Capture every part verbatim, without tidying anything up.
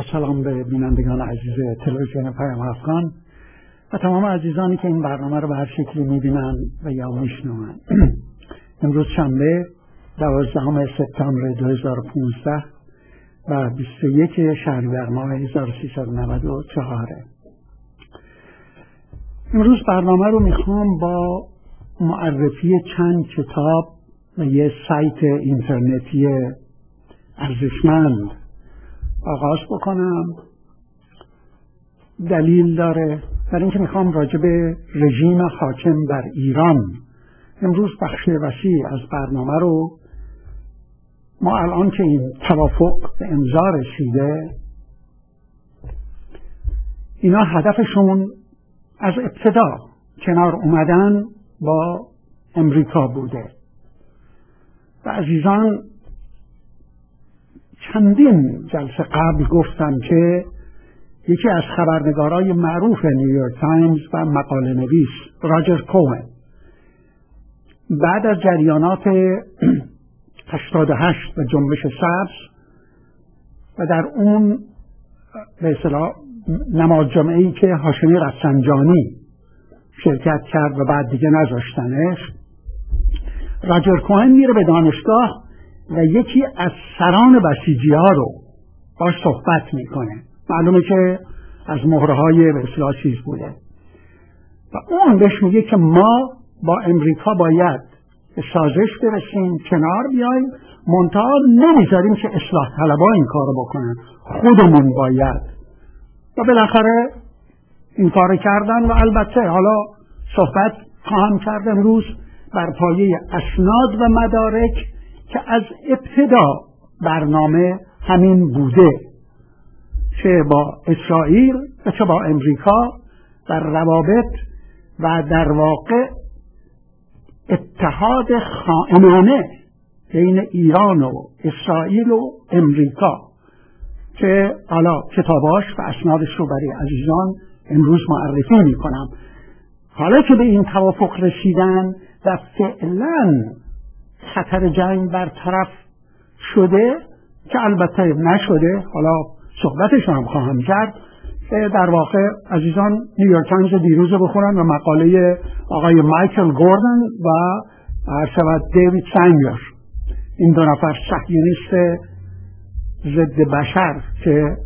سلام به بینندگان عزیز تلویزیون پیام افغان و تمام عزیزانی که این برنامه رو به هر شکلی میبینن و یا میشنون. امروز شنبه دوازدهم سپتامبر دو هزار و پانزده و بیست و یک شهریور ماه هزار و سیصد و نود و چهار. امروز برنامه رو میخوام با معرفی چند کتاب و یه سایت اینترنتی ارزشمند آغاز بکنم. دلیل داره برای اینکه میخوام راجع به رژیم حاکم بر ایران امروز بخش وسیع از برنامه رو ما الان که این توافق به امضا رسیده، اینا هدفشون از ابتدا کنار اومدن با امریکا بوده و عزیزان چندین جلسه قبل گفتم که یکی از خبرنگارای معروف نیویورک تایمز و مقاله نویس راجر کوهن بعد از جریانات هشتاد و هشت و جنبش سبز و در اون به اصطلاح نماز جمعه‌ای که هاشمی رفسنجانی شرکت کرد و بعد دیگه نذاشتنش، راجر کوهن میره به دانشگاه و یکی از سران بسیجی ها رو باش صحبت میکنه. معلومه که از مهرهای به اصطلاح چیز بوده و اون بهش میگه که ما با امریکا باید به سازش برسیم، کنار بیاییم، منتها نمیذاریم که اصلاح طلبها این کارو بکنن، خودمون باید. و بالاخره این کار کردن و البته حالا صحبت خواهم کرد امروز بر پایه اسناد و مدارک که از ابتدا برنامه همین بوده، چه با اسرائیل و چه با امریکا، در روابط و در واقع اتحاد خائنانه بین ایران و اسرائیل و امریکا که حالا کتاباش و اسنادش رو برای عزیزان امروز معرفی می کنم. حالا که به این توافق رسیدن و فعلا خطر جنگ برطرف شده که البته نشده، حالا صحبتش هم خواهم کرد، در واقع عزیزان نیویورک تایمز دیروز بخونن و مقاله آقای مایکل گوردن و ارشد دیوید سنگر، این دو نفر صهیونیست ضد بشر که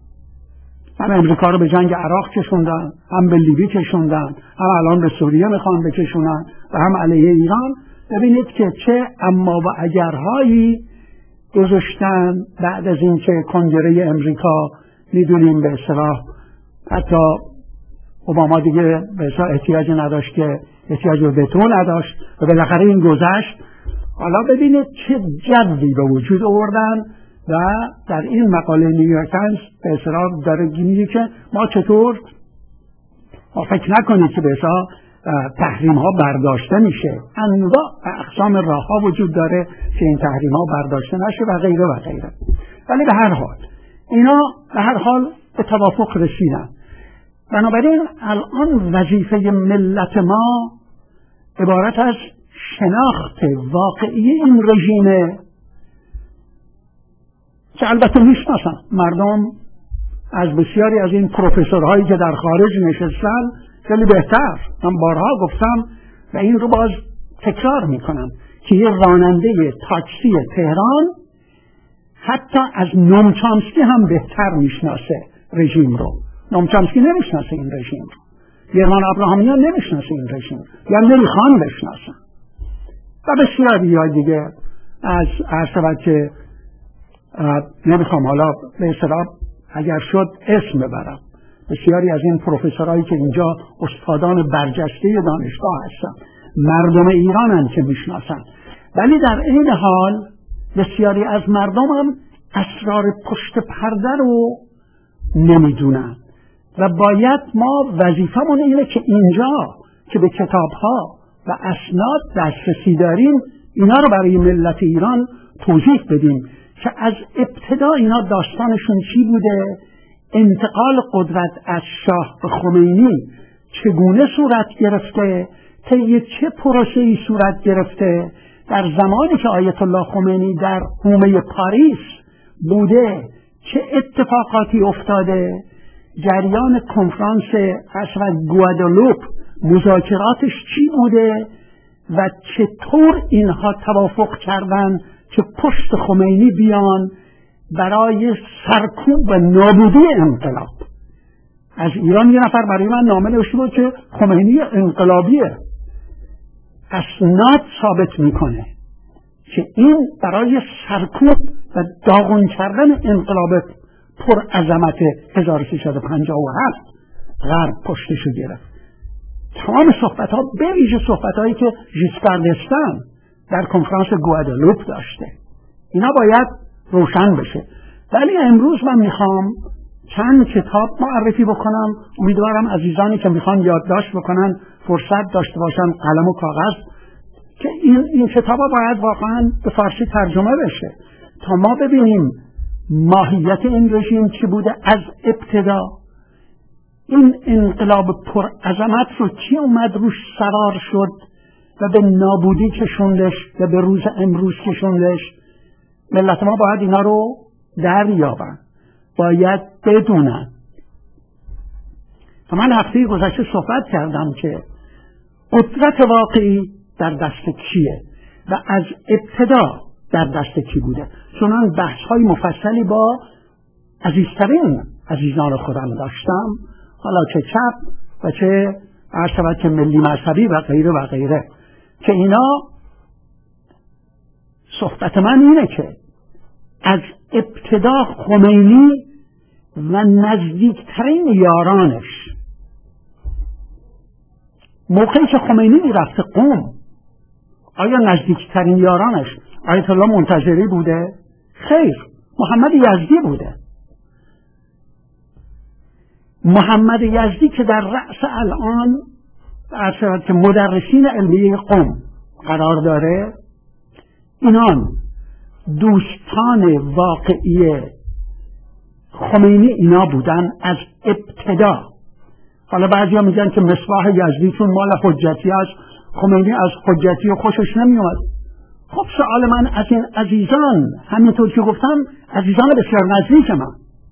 هم امریکا رو به جنگ عراق کشوندن، هم به لیبی کشوندن، هم الان به سوریه میخوان بکشونن و هم علیه ایران. ببینید که چه اما و اگرهایی گذاشتن بعد از اینکه کنگره امریکا میدونیم به اصطلاح حتی اوباما دیگه به اصطلاح احتیاج نداشت که احتیاج به وتو نداشت و بالاخره این گذشت. حالا ببینید چه جوی به وجود آوردن و در این مقاله نیویورک تایمز به اصطلاح داره میگه که ما چطور ما فکر نکنید که به اصطلاح تحریم ها برداشته میشه، انواع و اقسام راه ها وجود داره که این تحریم ها برداشته نشه و غیره و غیره. ولی به هر حال اینا به هر حال به توافق رسیدن. بنابراین الان وظیفه ملت ما عبارت از شناخت واقعی این رژیمه که البته میشناسن مردم از بسیاری از این پروفسورهایی که در خارج نشستن خیلی بهتر. من بارها گفتم و این رو باز تکرار میکنم که یه راننده تاکسی تهران حتی از نوم چامسکی هم بهتر میشناسه رژیم رو. نوم چامسکی نمیشناسه این رژیم رو، گرمان ابراهامیان نمیشناسه این رژیم رو، یا نمیخوان بشناسن و بسیاری های دیگه از عرصبت که نمیخوام حالا به اصطلاح اگر شد اسم ببرم. بسیاری از این پروفسورهایی که اینجا استادان برجسته دانشگاه هستن مردم ایرانن که میشناسن، ولی در این حال بسیاری از مردم هم اسرار پشت پرده رو نمیدونن و باید ما وظیفمون اینه که اینجا که به کتابها و اسناد دسترسی داریم اینا رو برای ملت ایران توضیح بدیم که از ابتدا اینا داستانشون چی بوده، انتقال قدرت از شاه به خمینی چگونه صورت گرفته، طی چه پروسه‌ای صورت گرفته، در زمانی که آیت الله خمینی در حومه پاریس بوده چه اتفاقاتی افتاده، جریان کنفرانس عصر گوادالوپ مذاکراتش چی بوده و چطور اینها توافق کردن که پشت خمینی بیان برای سرکوب و نابودی انقلاب. از ایران یه نفر برای من نامه نوشته بود که خمینی انقلابیه. اسناد ثابت میکنه که این برای سرکوب و داغون کردن انقلاب پر عظمت هزار و سیصد و پنجاه و هفت غرب پشتشو گرفت. تمام صحبت ها به ویژه صحبت هایی که ژیسکار دستن در کنفرانس گوادالوپ داشته، اینا باید روشن بشه. ولی امروز من میخوام چند کتاب معرفی بکنم. امیدوارم عزیزانی که میخوان یادداشت بکنن فرصت داشته باشن قلم و کاغذ، که این این کتابا باید واقعا به فارسی ترجمه بشه تا ما ببینیم ماهیت این رژیم چی بوده از ابتدا. این انقلاب پر عظمت رو کی اومد روش سرار شد و به نابودی کشوندش و به روز امروز کشوندش. ملت ما باید اینا رو دریابن، باید بدونن. من هفته گذشته صحبت کردم که قدرت واقعی در دست کیه و از ابتدا در دست کی بوده. چنان بحث های مفصلی با عزیزترین عزیزان خودم داشتم، حالا چه چپ و چه عرض شود که ملی مذهبی و غیره و غیره، که اینا صحبت من اینه که از ابتدا خمینی و نزدیکترین یارانش، موقعی که خمینی میرفت قم، آیا نزدیکترین یارانش آیت الله منتظری بوده؟ خیر، محمد یزدی بوده. محمد یزدی که در رأس الان عرض که مدرسین علمیه قم قرار داره، اینان دوستان واقعی خمینی اینا بودن از ابتدا. حالا بعضی ها میگن که مصباح یزدی چون مال حجتی است، خمینی از حجتی و خوشش نمیومد. خب سوال من از این عزیزان، همینطور که گفتم عزیزان بسیار نزدیک من،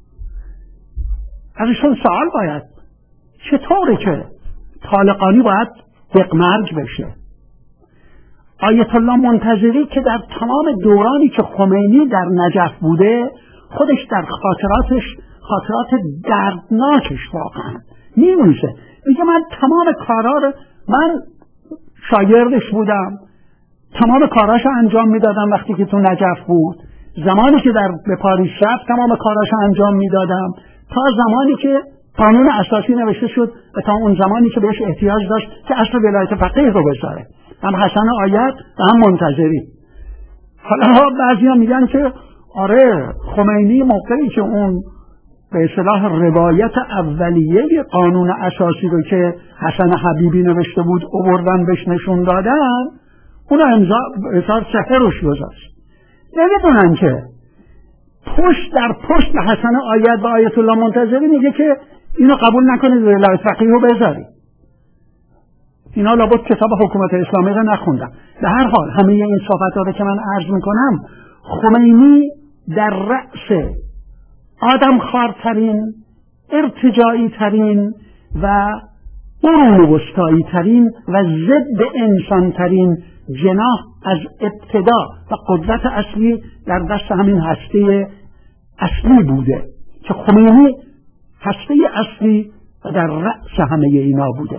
ازشون سوال باید چطوره که طالقانی باید دقمرگ بشه؟ آیت الله منتظری که در تمام دورانی که خمینی در نجف بوده خودش در خاطراتش، خاطرات دردناکش واقعا می‌نویسه، میگه من تمام کارا رو، من شاگردش بودم، تمام کاراشو انجام میدادم وقتی که تو نجف بود، زمانی که در به پاریس رفت تمام کاراشو انجام میدادم تا زمانی که قانون اساسی نوشته شد و تا اون زمانی که بهش احتیاج داشت که اصل ولایت فقیه رو بذاره، هم حسن آیت و هم منتظری. حالا بعضیا میگن که آره خمینی موقعی که اون به اصطلاح روایت اولیه قانون اساسی رو که حسن حبیبی نوشته بود آوردن بهش نشون دادن، اون امضا اثار سحر روش گذاشت. نمیدونن که پشت در پشت به حسن آیت و آیت الله منتظری میگه که اینو قبول نکنید ولایت فقیه رو بذارید. اینا لابد کتاب حکومت اسلامی رو نخوندن. به هر حال همه این صحبت‌ها رو که من عرض میکنم، خمینی در رأس آدم خوارترین، ارتجاعی ترین و قرون وسطایی ترین و ضد انسان ترین جناح از ابتدا و قدرت اصلی در دست همین هسته اصلی بوده که خمینی هسته اصلی و در رأس همه اینا بوده.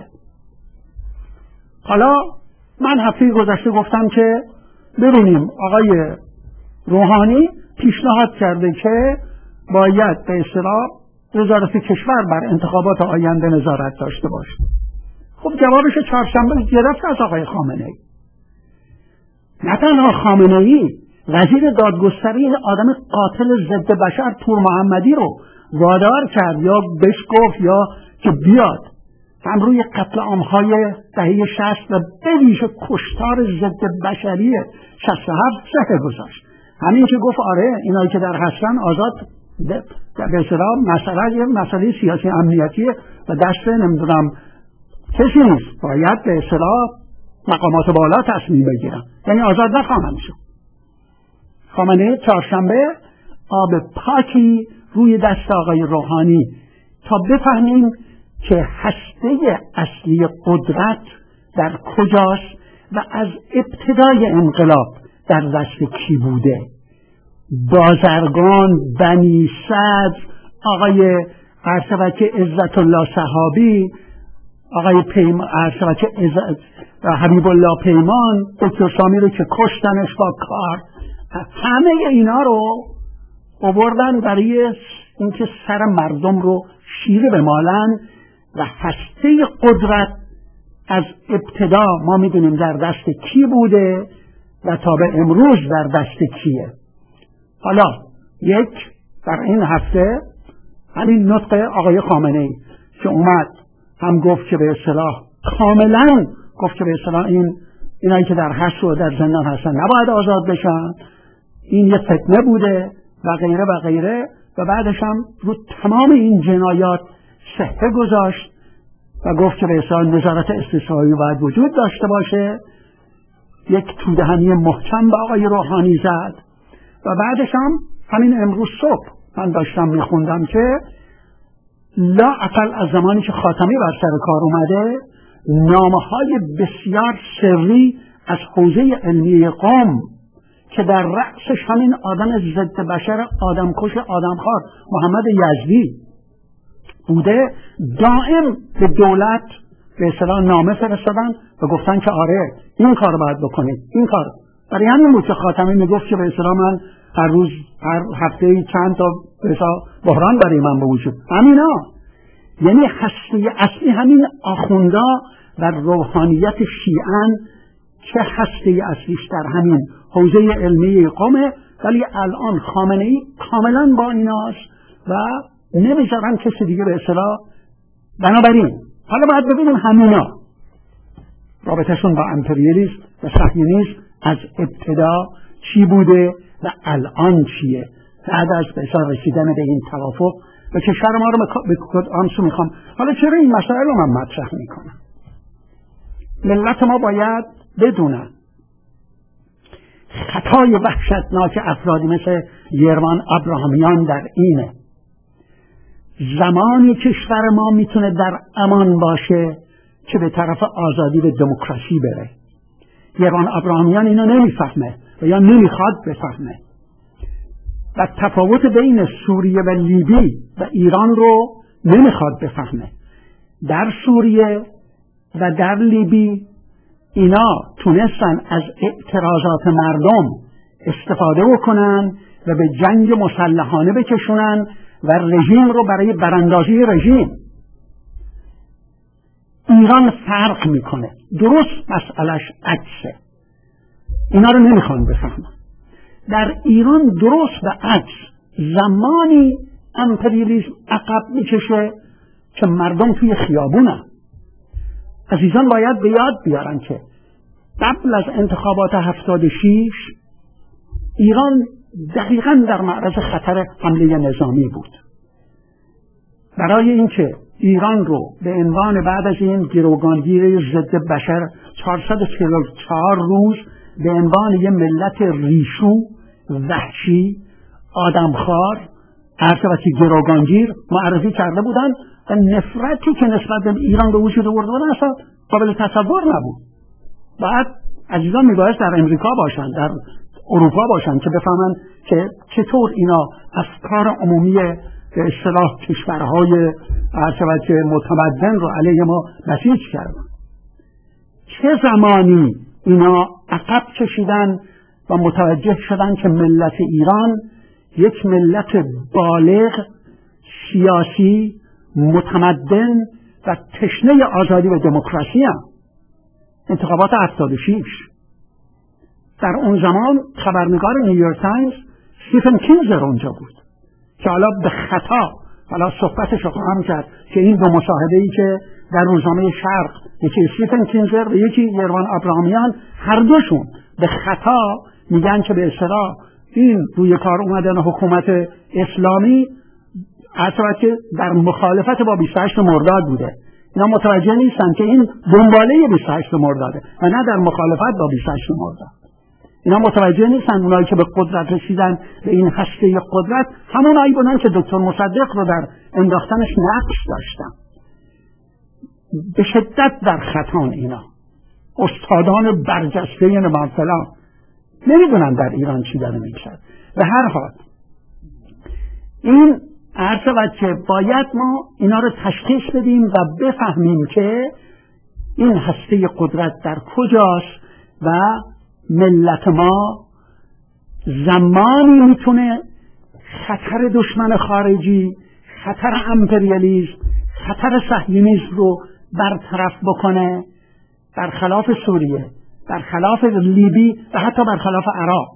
حالا من هفته گذشته گفتم که ببینیم آقای روحانی پیشنهاد کرده که باید به اصطلاح وزارت کشور بر انتخابات آینده نظارت داشته باشه. خب جوابش چهارشنبه گرفت از آقای خامنه‌ای. نه تنها خامنه‌ای، وزیر دادگستری آدم قاتل ضد بشر پور محمدی رو وادار کرد یا بهش گفت یا که بیاد هم روی قتل عام‌های دهه شصت و به ویژه کشتار ضد بشری شصت و هفت سه گذاشت. همین که گفت آره اینایی که در هستن آزاد به اصطلاح مسئله یه مسئله سیاسی امنیتیه و دست نمیدونم کسی نیست، باید به اصطلاح مقامات بالا تصمیم بگیرن، یعنی آزاد نخواهند شد. خامنه‌ای چهارشنبه آب پاکی روی دست آقای روحانی تا بفهمیم که هسته اصلی قدرت در کجاست و از ابتدای انقلاب در دست کی بوده. بازرگان، بنی صدر، آقای عرشبک عزت الله صحابی، آقای پیمان عرشبک حبیب الله پیمان، دکتر سامی رو که کشتنش با کار، همه اینا رو آوردن برای اینکه سر مردم رو شیره بمالن و هسته قدرت از ابتدا ما میدونیم در دست کی بوده و تا به امروز در دست کیه. حالا یک در این هفته همین نطق آقای خامنه‌ای که اومد هم گفت که به اصطلاح کاملا گفت که به اصطلاح این اینایی که در حبس و در زندان هستن نباید آزاد بشن، این یه فتنه بوده و غیره و غیره، و بعدش هم رو تمام این جنایات صحه گذاشت و گفت که به اصطلاح نظارت استثنایی باید وجود داشته باشه. یک تودهنی محکم به آقای روحانی زد و بعدش هم همین امروز صبح من داشتم میخوندم که لا اقل از زمانی که خاتمی بر سر کار اومده نامه‌های بسیار سری از حوزه علمی قم که در رأسش همین آدم ضد بشر آدمکش آدمخوار محمد یزدی بوده، دائم به دولت به اصطلاح نامه فرستادن و گفتن که آره این کار باید بکنید، این کار. برای همین بود که خاتمی میگفت که به اصطلاح من هر روز هر هفته چند تا به اصطلاح بحران برای من به وجود. همینا یعنی هسته اصلی همین آخوندا و روحانیت شیعان که هسته اصلیش در همین حوزه علمی قومه، ولی الان خامنه‌ای کاملا با ایناست و نمیذارن کسی دیگه به اصطلاح. بنابراین حالا باید ببینیم همینا رابطهشون با امپریالیسم و صهیونیسم از ابتدا چی بوده و الان چیه بعد از به اصطلاح رسیدن به این توافق و کشور ما رو به کدام سو میخوام. حالا چرا این مسائل رو من مطرح میکنم؟ ملت ما باید بدونن خطای وحشتناک افرادی مثل یروان ابراهامیان در اینه زمانی کشور ما میتونه در امان باشه که به طرف آزادی و دموکراسی بره. یروان ابراهامیان اینو نمیفهمه و یا نمیخواد بفهمه و تفاوت بین سوریه و لیبی و ایران رو نمیخواد بفهمه. در سوریه و در لیبی اینا تونستن از اعتراضات مردم استفاده بکنن و به جنگ مسلحانه بکشونن و رژیم رو برای براندازی رژیم. ایران فرق میکنه، درست مسئلهش عکسه، اینا رو نمیخوان بفهمن. در ایران درست به عکس زمانی امپریالیسم عقب میکشه که مردم توی خیابونن. عزیزان باید به یاد بیارن که قبل از انتخابات هفتاد و شش ایران دقیقاً در معرض خطر حمله نظامی بود. برای اینکه ایران رو به عنوان بعد از این گروگانگیری ضد بشر چهارصد و چهل و چهار روز به عنوان یه ملت ریشو، وحشی، آدمخوار، عرض گروگانگیر معرفی کرده بودن و نفرتی که نسبت به ایران به وجود آورده بودن اصلا قابل تصور نبود. بعد عزیزان میبایست در امریکا باشن، در اروپا باشن که بفهمن که چطور اینا افکار عمومی به اصطلاح کشورهای عرض متمدن رو علیه ما بسیج کردن. چه زمانی اینا عقب کشیدن و متوجه شدن که ملت ایران یک ملت بالغ، سیاسی، متمدن و تشنه آزادی و دموکراسی هم. انتخابات هفتاد و شش در اون زمان خبرنگار نیویورک تایمز استیفن کینزر اونجا بود که حالا به خطا حالا صحبتش رو خواهم کرد که این دو مصاحبه‌ای که در روزنامه شرق یکی استیفن کینزر و یکی یروان ابراهامیان هر دوشون به خطا میگن که به اصطلاح این روی کار اومدن حکومت اسلامی اصلا که در مخالفت با بیست و هشت مرداد بوده. اینا متوجه نیستن که این دنباله بیست و هشت مرداده و نه در مخالفت با بیست و هشت مرداد. اینا متوجه نیستن اونایی که به قدرت رسیدن، به این هسته قدرت، همونایی بودن که دکتر مصدق رو در انداختنش نقش داشتن. به شدت در خطان اینا. استادان برجسته نماد فلان نمیدونن در ایران چی داره میشه. به هر حال این عرض شود که باید ما اینا رو تشخیص بدیم و بفهمیم که این هسته قدرت در کجاست و ملت ما زمانی میتونه خطر دشمن خارجی، خطر امپریالیسم، خطر صهیونیسم رو برطرف بکنه، برخلاف سوریه، برخلاف لیبی و حتی برخلاف عراق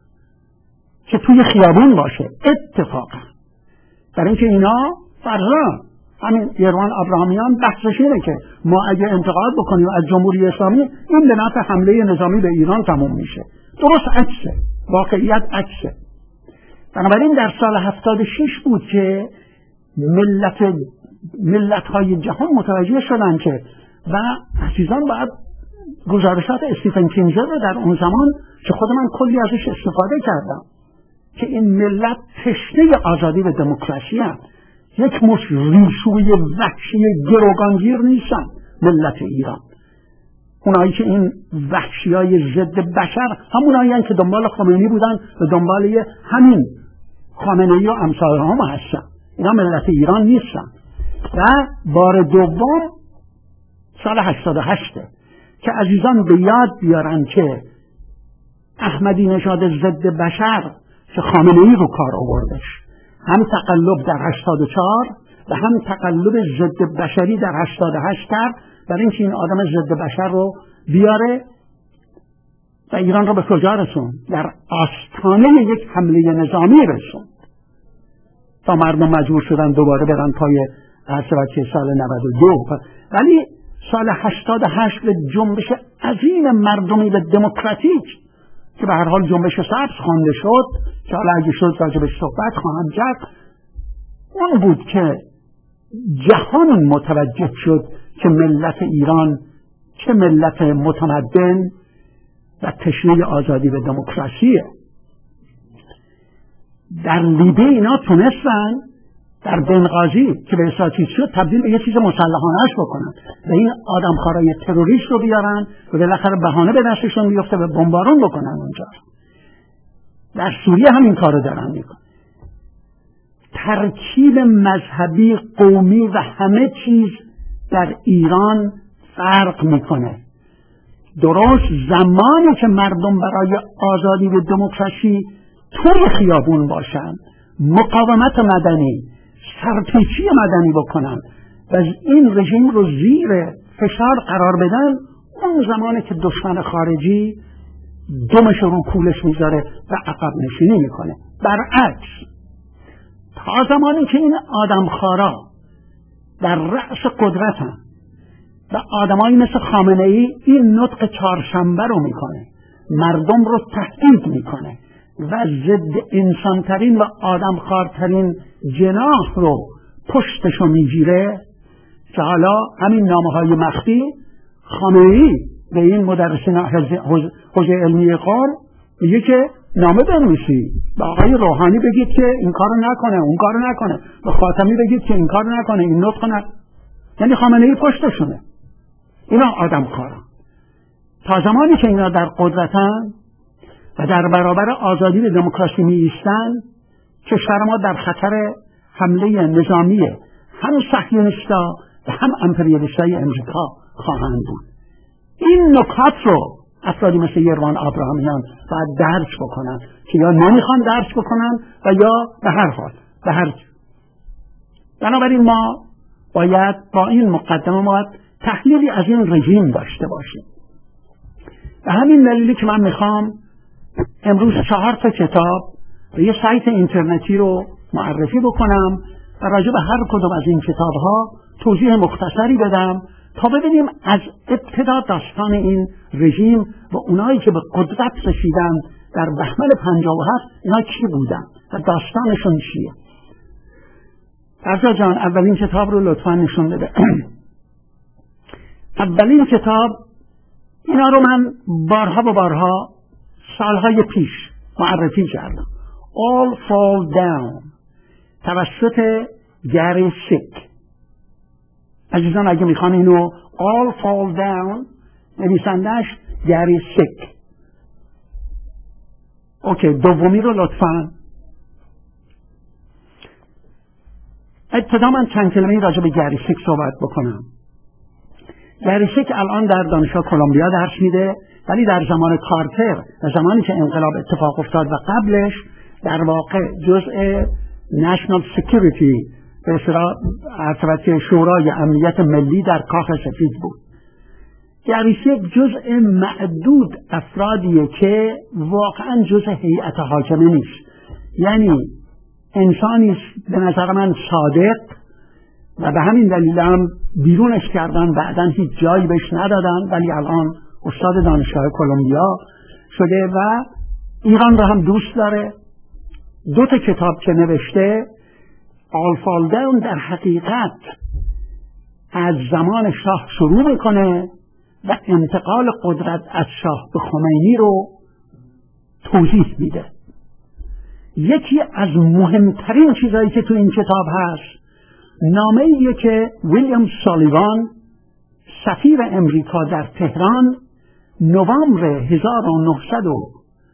که توی خیابون باشه. اتفاقا در اینکه اینا فرزن همین یروان ابراهامیان بحثش اینه که ما اگه انتقاد بکنیم از جمهوری اسلامی، این به نفع حمله نظامی به ایران تموم میشه. درست عکسه، واقعیت عکسه. بنابراین در سال هفتاد و شش بود که ملت ملت های جهان متوجه شدن که و عزیزان باید گزارشات استیفن کینزر رو در اون زمان که خود من کلی ازش استفاده کردم که این ملت تشنه آزادی و دموکراسی هست، یک مش ریشوی وحشی گروگانگیر نیستن ملت ایران. اونایی که این وحشی های ضد بشر همونایی هستن که دنبال خمینی بودن و دنبال همین خامنه‌ای و امثال هم هستن. اینا ملت ایران نیستن. و بار دوم سال هشتاد و هشت که عزیزان به یاد بیارن که احمدی نژاد ضد بشر که خامنه‌ای رو کار آوردش، هم تقلب در هشتاد و چهار و هم تقلب ضد بشری در هشتاد و هشت کرد برای اینکه این آدم ضد بشر رو بیاره و ایران رو به کجا رسون؟ در آستانه یک حمله نظامی رسون تا مردم مجبور شدن دوباره برن پای عرصه سال نود و دو. ولی سال هشتاد و هشت به جنبش عظیم مردمی و دموکراتیک که به هر حال جنبش سبز خوانده شد که حالا اگه شد راجبش صحبت خواهم کرد، اون بود که جهان متوجه شد که ملت ایران چه ملت متمدن و تشنه آزادی و دموکراسیه. در لیبی اینا تونستن در بنغازی که به اساسی شد تبدیل به یه چیز مسلحانه‌اش بکنن و این آدمخوارای تروریست رو بیارن و بالاخره بهانه به دستشون بیفته و بمبارون بکنن اونجا. در سوریه همین کارو دارن میکنن. ترکیب مذهبی، قومی و همه چیز در ایران فرق میکنه. درست زمانی که مردم برای آزادی و دموکراسی توی خیابون باشن، مقاومت مدنی، سرپیچی مدنی بکنن و این رژیم رو زیر فشار قرار بدن، اون زمانی که دشمن خارجی دمش رو کولش میذاره و عقب نشینی میکنه. برعکس تا زمانی که این آدمخوارا در رأس قدرتن و آدمایی مثل خامنه‌ای این نطق چهارشنبه رو میکنه، مردم رو تهدید میکنه و ضد انسانترین و آدمخوارترین جناح رو پشتشو میگیره که حالا همین نامه‌های مخفی خامنه‌ای به این مدرسین حوزه علمی قوم میگه که نامه بنویسی، به آقای روحانی بگید که این کارو نکنه، اون کارو نکنه، به خاتمی بگید که این کارو نکنه، این نطق نکنه. یعنی خامنه‌ای پشتشونه. اینا آدمخوارن. تا زمانی که اینا در قدرتن و در برابر آزادی و دموکراسی می ایستن، کشور ما در خطر حمله نظامی هم صهیونیستا و هم امپریالیستای امریکا خواهند بود. این نکات رو افرادی مثل یروان ابراهامیان باید درک بکنن که یا نمیخوان درک بکنن و یا به هر حال به هر جور. بنابراین ما باید با این مقدمه ما تحلیلی از این رژیم داشته باشیم. به همین دلیلی که من میخوام امروز چهار تا کتاب و یه سایت اینترنتی رو معرفی بکنم و راجع به هر کدوم از این کتاب‌ها توضیح مختصری بدم تا ببینیم از ابتدا داستان این رژیم و اونایی که به قدرت رسیدن در بهمن پنجاه و هفت اینا کی بودن و داستانشون چیه. فرزا جان اولین کتاب رو لطفا نشون بده. اولین کتاب، اینا رو من بارها و بارها سالهای پیش معرفی کردم. All Fall Down توسط گری سیک. عزیزان اگه میخوان اینو All Fall Down، نویسندش گری سیک. اوکی، دومی رو لطفاً. ابتدا من چند کلمه‌ای راجع به گری سیک صحبت بکنم. گری سیک الان در دانشگاه کلمبیا درس میده، ولی در زمان کارتر و زمانی که انقلاب اتفاق افتاد و قبلش در واقع جزء نشنال سکیوریتی به اصطلاح ارتباط شورای امنیت ملی در کاخ سفید بود. گری سیک جزء معدود افرادیه که واقعا جزء هیئت حاکمه نیست. یعنی انسانی به نظر من صادق و به همین دلیل هم بیرونش کردن، بعدن هیچ جایی بهش ندادن، ولی الان استاد دانشگاه کلمبیا شده و ایران رو هم دوست داره. دو تا کتاب که نوشته، All Fall Down در حقیقت از زمان شاه شروع میکنه و انتقال قدرت از شاه به خمینی رو توضیح میده. یکی از مهمترین چیزایی که تو این کتاب هست نامه‌ایه که ویلیام سالیوان سفیر امریکا در تهران نوامبر هزار و نهصد و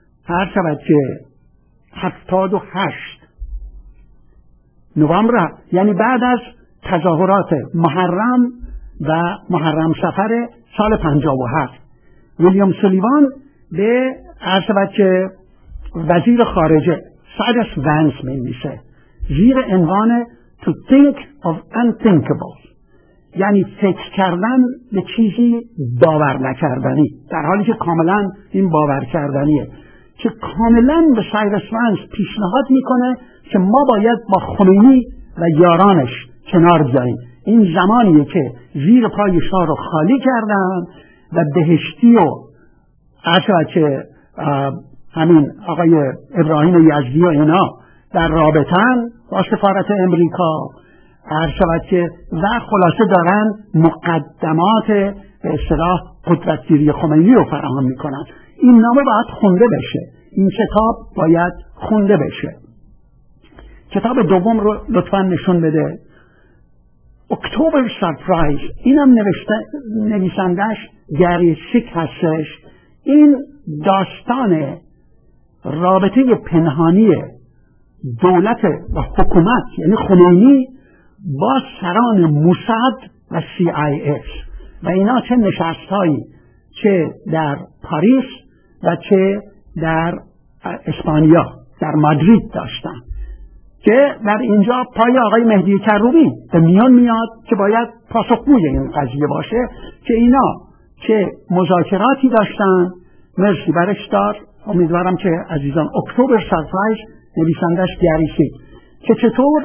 هفتاد و هشت نوامبر، یعنی بعد از تظاهرات محرم و محرم سفر سال پنجاه و هفت، ویلیام سالیوان به عرض که وزیر خارجه سایرس ونس می‌نویسه زیر عنوان To think of unthinkable، یعنی فکر کردن به چیزی باور نکردنی، در حالی که کاملا این باور کردنیه، که کاملا به سایرس ونس پیشنهاد میکنه که ما باید با خمینی و یارانش کنار بیاییم. این زمانیه که زیر پای شاه رو خالی کردن و بهشتی و عرض که همین آقای ابراهیم یزدی و اینا در رابطن با سفارت امریکا عرض شود که و خلاصه دارن مقدمات به اصطلاح قدرتگیری خمینی رو فراهم میکنن. این نامه باید خونده بشه، این کتاب باید خونده بشه. کتاب دوم رو لطفا نشون بده. اکتبر سرپرایز، اینم نوشته نویسندش گری سیک هستش. این داستان رابطه پنهانی دولت و حکومت یعنی خمینی با سران موساد و سی آی اس و اینا چه نشستهایی چه در پاریس و چه در اسپانیا در مادرید داشتن که در اینجا پای آقای مهدی کروبی به میان میاد که باید پاسخگوی این قضیه باشه که اینا که مذاکراتی داشتن. مرسی برش دار. امیدوارم که عزیزان اکتبر سرپرایز نویسندش گری سیک که چطور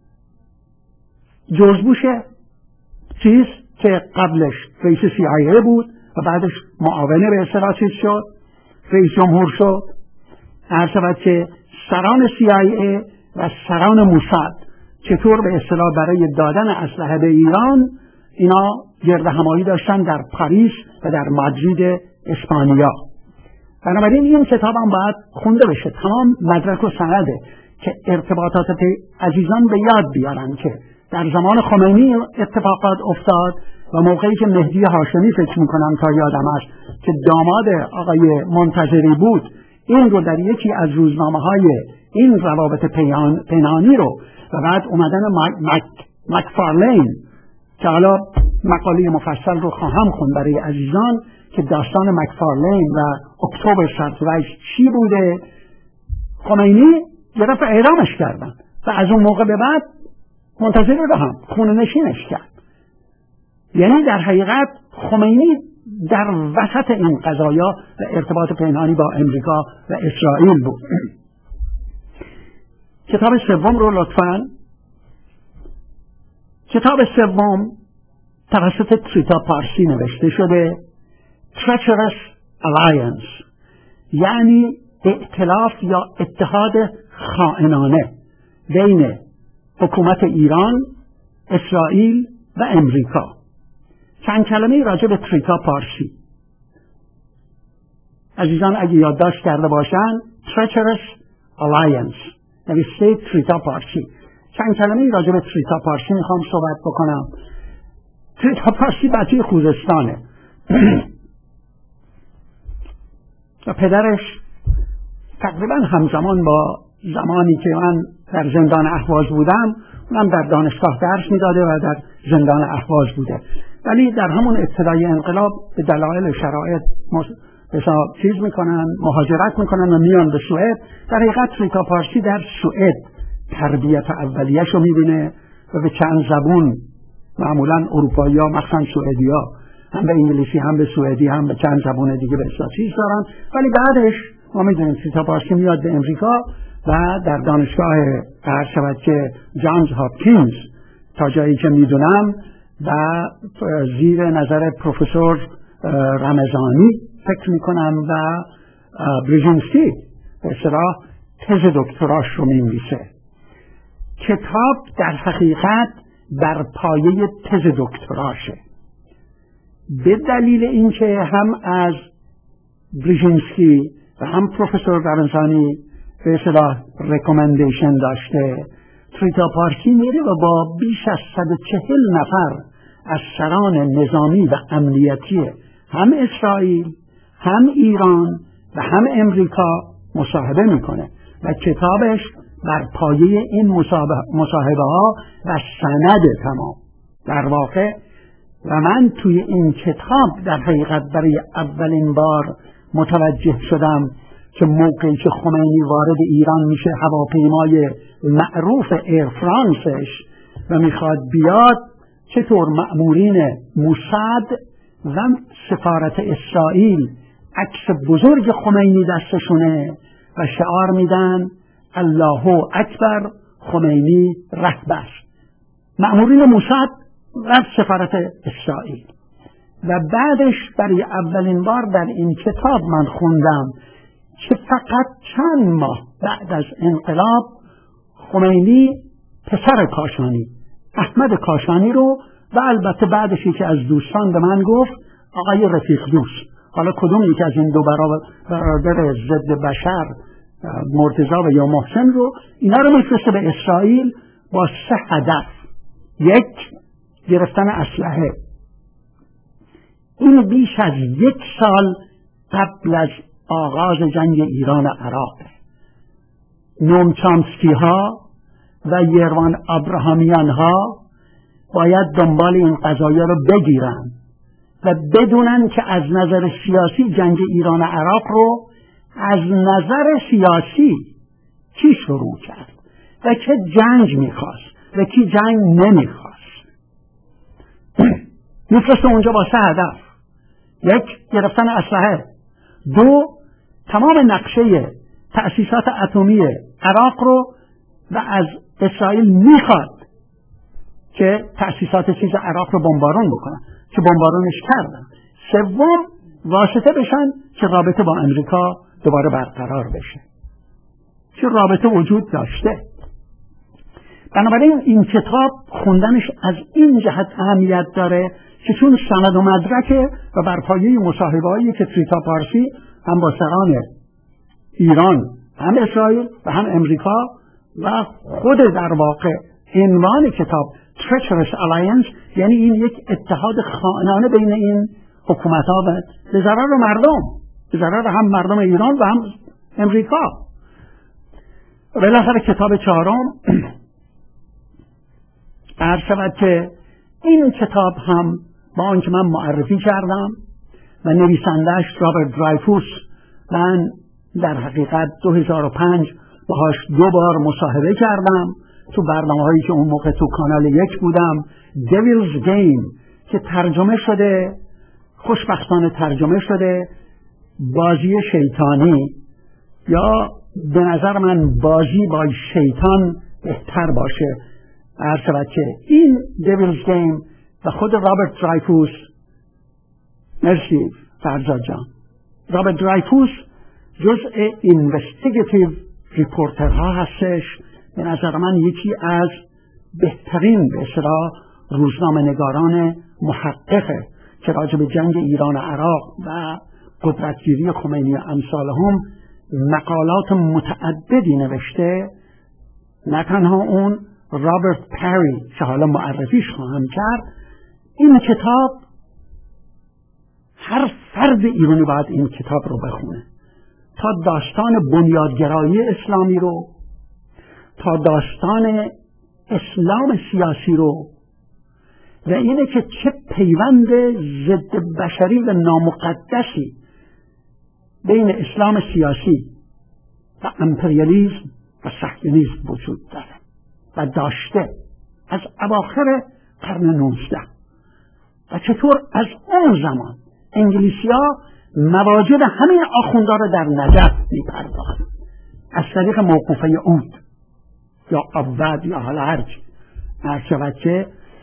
جورج بوش چیز که قبلش رئیس سی آی ای بود و بعدش معاون به اصطلاح چیز شد، رئیس جمهور شد، عرض شود که سران سی آی ای و سران موساد چطور به اصطلاح برای دادن اسلحه به ایران اینا گرد همایی داشتن در پاریس و در مادرید اسپانیا. بنابراین این کتاب هم باید خونده بشه، تمام مدرک و سنده که ارتباطات عزیزان به یاد بیارن که در زمان خمینی اتفاقات افتاد و موقعی که مهدی هاشمی فکر میکنم تا یادم است که داماد آقای منتظری بود، این رو در یکی از روزنامه های این روابط پنهانی رو و بعد اومدن مک مکفارلین که حالا مقاله مفصل رو خواهم خوند برای عزیزان که داستان مکفارلین و اکتبر سرپرایز چی بوده. خمینی یه دفعه اعدامش کردن و از اون موقع به بعد منتظر رو هم خونه نشینش کرد. یعنی در حقیقت خمینی در وسط این قضایا و ارتباط پنهانی با امریکا و اسرائیل بود. کتاب سوم رو لطفاً. کتاب سوم توسط تریتا پارسی نوشته شده، Treacherous Alliance، یعنی ائتلاف یا اتحاد خائنانه بین حکومت ایران، اسرائیل و امریکا. چند کلمه راجع به تریتا پارسی. عزیزان اگه یادداشت کرده باشن treacherous alliance، نوشته تریتا پارسی. چند کلمه راجع به تریتا پارسی میخوام صحبت بکنم. تریتا پارسی بچه خوزستانه و پدرش تقریبا همزمان با زمانی که من در زندان اهواز بودم، اونم در دانشگاه درس میداده و در زندان اهواز بوده، ولی در همون ابتدای انقلاب به دلایل شرایط بسا چیز میکنن، مهاجرت میکنن و میان به سوئد. در حقیقت تریتا پارسی در سوئد تربیت اولیه‌اش رو میبینه و به چند زبون، معمولا اروپایی ها مخصوصا سوئدی ها هم به انگلیسی هم به سوئدی هم به چند زبون دیگه به اصلا چیز دارن، ولی بعدش ما میدونیم تریتا پارسی میاد به امریکا و در دانشگاه هر شود که جانز هاپکینز تا جایی که میدونم و زیر نظر پروفسور رمضانی فکر میکنم و بریژینسکی به اصطلاح تز دکتراش رو مینویسه. کتاب در حقیقت بر پایه تز دکتراشه، به دلیل اینکه هم از بریژینسکی و هم پروفسور رمضانی به اصطلاح ریکامندیشن داشته. تریتا پارسی میره و با بیش از صد و چهل نفر از سران نظامی و امنیتی هم اسرائیل هم ایران و هم امریکا مصاحبه میکنه و کتابش بر پایه این مصاحبه ها و سند تمام در واقع. و من توی این کتاب در حقیقت برای اولین بار متوجه شدم که موقعی که خمینی وارد ایران میشه، هواپیمای معروف ایر فرانسش و میخواد بیاد، چطور مأمورین موساد و سفارت اسرائیل عکس بزرگ خمینی دستشونه و شعار میدن الله اکبر خمینی رهبر، مأمورین موساد و سفارت اسرائیل. و بعدش برای اولین بار در این کتاب من خوندم که فقط چند ماه بعد از انقلاب خمینی پسر کاشانی احمد کاشانی رو و البته بعدشی که از دوستان به من گفت آقای رفیق دوست، حالا کدوم یکی از این دو برادر ضد بشر مرتضی و یا محسن رو، اینا رو میفرسته به اسرائیل با سه هدف. یک، گرفتن اسلحه. این بیش از یک سال قبل از آغاز جنگ ایران و عراق. نوم چامسکی ها و یروان ابراهامیان ها باید دنبال این قضایا رو بگیرن و بدونن که از نظر سیاسی جنگ ایران و عراق رو از نظر سیاسی کی شروع کرد و که جنگ میخواست و کی جنگ نمیخواست. میفرسته اونجا با سه هدف: یک، گرفتن اسلحه. دو، تمام نقشه تأسیسات اتمی عراق رو و از اسرائیل میخواد که تأسیسات چیز عراق رو بمبارون بکنن که بمبارونش کردن. سوم، واسطه بشن که رابطه با امریکا دوباره برقرار بشه که رابطه وجود داشته. بنابراین این کتاب خوندنش از این جهت اهمیت داره که چون سند و مدرکه و بر پایه مصاحبه‌هایی که تریتا پارسی هم با سران ایران هم اسرائیل و هم امریکا و خود در واقع عنوان کتاب Treacherous Alliance، یعنی این یک اتحاد خائنانه بین این حکومت‌ها و به ضرر مردم، به ضرر هم مردم ایران و هم امریکا. بالاخره کتاب چهارم عرض شود که این کتاب هم با آنکه من معرفی کردم و نویسنده‌اش رابرت درایفوس، من در حقیقت دو هزار و پنج باهاش دو بار مصاحبه کردم تو برنامه‌هایی که اون موقع تو کانال یک بودم. Devil's Game که ترجمه شده، خوشبختانه ترجمه شده، بازی شیطانی، یا به نظر من بازی با شیطان بهتر باشه. عرض شود که این Devil's Game و خود رابرت درایفوس، مرسی فرزاد جان، رابرت درایفوس جزء اینوستیگیتیو ریپورترها هستش. به نظر من یکی از بهترین به اصطلاح روزنامه نگاران محققه که راجع به جنگ ایران و عراق و قدرتگیری خمینی و امثالهم مقالات متعددی نوشته. نه تنها اون، رابرت پری که حالا معرفیش خواهم کرد. این کتاب هر فرد ایرانی باید این کتاب رو بخونه، تا داستان بنیادگرایی اسلامی رو، تا داستان اسلام سیاسی رو، و اینه که چه پیوند ضد بشری و نامقدسی بین اسلام سیاسی و امپریالیسم و صهیونیسم وجود داره و داشته از اواخر قرن نوزده، و چطور از اون زمان انگلیسی‌ها مواجب همین آخوندا رو در نجف می‌پرداختند از طریق موقوفه عود یا عبد یا حالا هرچی هرچه که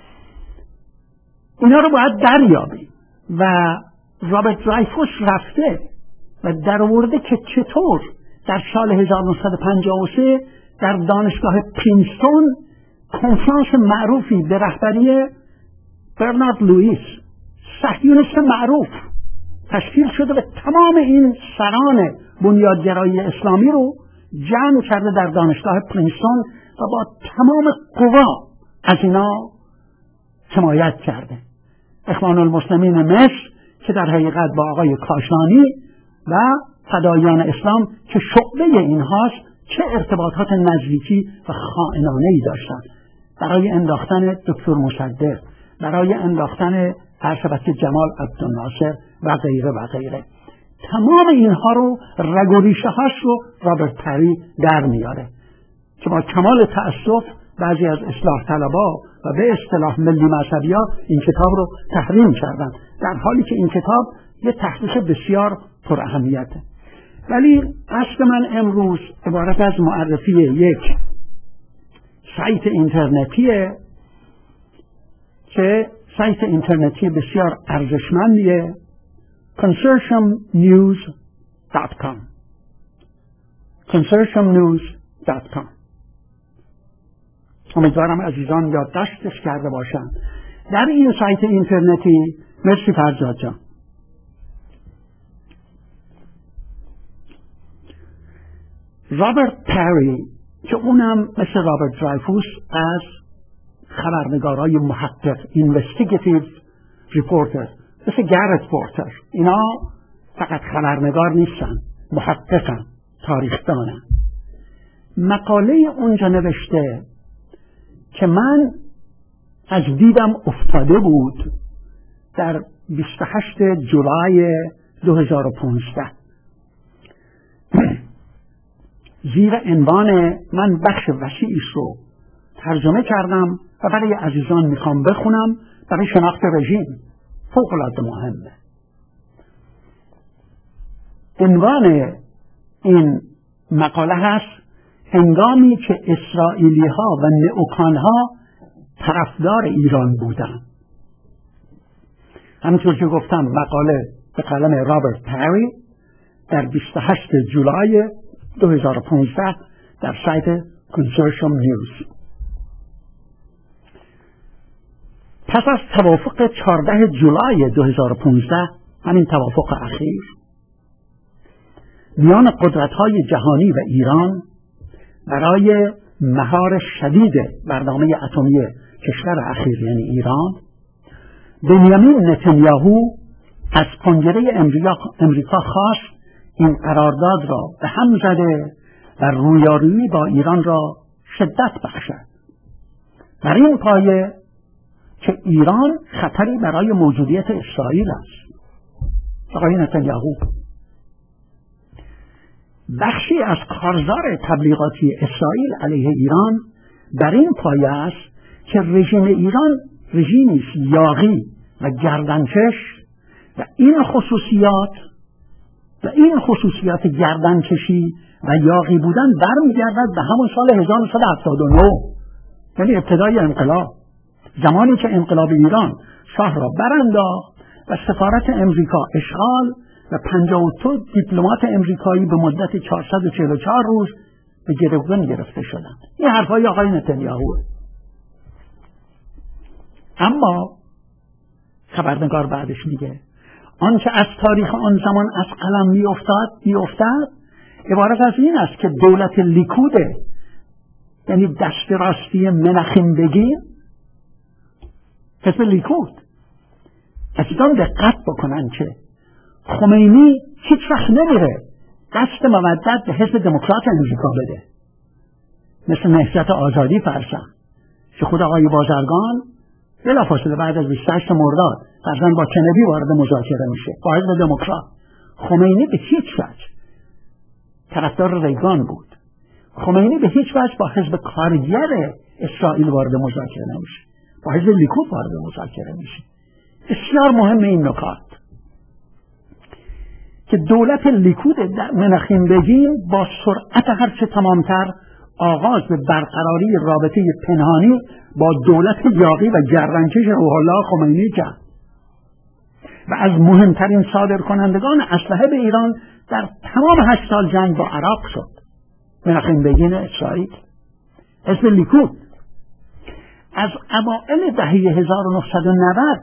اینا رو باید دریابیم. و رابرت درایفوس رفته و در آورده که چطور در سال هزار و نهصد و پنجاه و سه در دانشگاه پرینستون کنفرانس معروفی به رهبری برنارد لوئیس، صهیونیست معروف، تشکیل شده و تمام این سران بنیادگرایی اسلامی رو جمع کرده در دانشگاه پرینستون و با تمام قوا از اینا حمایت کرده. اخوان المسلمین مصر که در حقیقت با آقای کاشانی و فدایان اسلام که شعبه اینهاست چه ارتباطات نزدیکی و خائنانه‌ای داشتند برای انداختن دکتر مصدق، برای انداختن عرشبت جمال عبدالناصر و غیره و غیره. تمام اینها رو رگ و ریشه هاش رو رابرت پری در میاره که با کمال تأسف بعضی از اصلاح طلبا و به اصطلاح ملی مذهبی ها این کتاب رو تحریم کردن، در حالی که این کتاب یه تحقیق بسیار پر اهمیته. ولی اصل من امروز عبارت از معرفی یک سایت اینترنتیه که سایت اینترنتی بسیار ارزشمندیه، کنسورشیوم نیوز دات کام کنسورشیوم نیوز دات کام. امیدوارم عزیزان یادداشتش کرده باشند. در این سایت اینترنتی، مرسی فرزاد جان، رابرت پری که اونم مثل رابرت درایفوس از خبرنگارای محقق، اینوستیگیتیو ریپورتر، مثل گرت پورتر، اینا فقط خبرنگار نیستن، محققن، تاریخدانن. مقاله اونجا نوشته که من از دیدم افتاده بود در بیست و هشتم جولای دو هزار و پانزده. زیر عنوان، من بخش وسیعیش رو ترجمه کردم و برای عزیزان میخوام بخونم برای شناخت رژیم، فوق العاده مهمه. عنوان این مقاله هست: هنگامی که اسرائیلی ها و نئوکان ها طرفدار ایران بودند. همینطور که گفتم مقاله به قلم رابرت پری در بیست و هشتم جولای دو هزار و پانزده در سایت کنسورشیوم نیوز. پس از توافق چهاردهم جولای دو هزار و پانزده، همین توافق اخیر میان قدرت‌های جهانی و ایران برای مهار شدید برنامه اتمی کشور اخیر یعنی ایران، بنیامین نتانیاهو از کنگره امریکا خواست این قرارداد را به هم زده و رویارویی با ایران را شدت بخشد، بر این پایه که ایران خطری برای موجودیت اسرائیل است. آقای نتانیاهو بخشی از کارزار تبلیغاتی اسرائیل علیه ایران بر این پایه است که رژیم ایران رژیمی است یاغی و گردنکش و این خصوصیات و این خصوصیات گردنکشی و یاغی بودن برمیگردد به همون سال هزار و نهصد و هفتاد و نه، یعنی ابتدای انقلاب، زمانی که انقلاب ایران شاه را برانداخت و سفارت امریکا اشغال و پنجاه و دو دیپلمات امریکایی به مدت چهارصد و چهل و چهار روز به گروگان گرفته شدند. این حرفای آقای نتانیاهوه. اما خبرنگار بعدش میگه آنچه از تاریخ آن زمان از قلم می افتاد می افتاد عبارت از این است که دولت لیکوده، یعنی دست راستی مناخیم بگین، حزب لیکود، عزیزان دقت بکنن که خمینی هیچ وقت نمیره دست مودت به حزب دموکرات امریکا بده، مثل نهضت آزادی فرسن که خود آقای بازرگان بلافاصله بعد از بیست و هشت مرداد فرزن با کندی وارد مذاکره میشه با حزب دموکرات. خمینی به هیچ وجه طرفدار ریگان بود، خمینی به هیچ وجه با حزب کارگر اسرائیل وارد مذاکره نمیشه، با حزب لیکود وارد مذاکره میشه. بسیار مهم این نکات که دولت لیکود در مناخیم بگین با سرعت هرچه تمامتر آغاز به برقراری رابطه پنهانی با دولت یاغی و گردنکش روح الله خمینی کرد و از مهمترین صادرکنندگان اسلحه به ایران در تمام هشت سال جنگ با عراق شد. مناخیم بگین اسرائیل، حزب لیکود از اوائل دهه هزار و نهصد و نود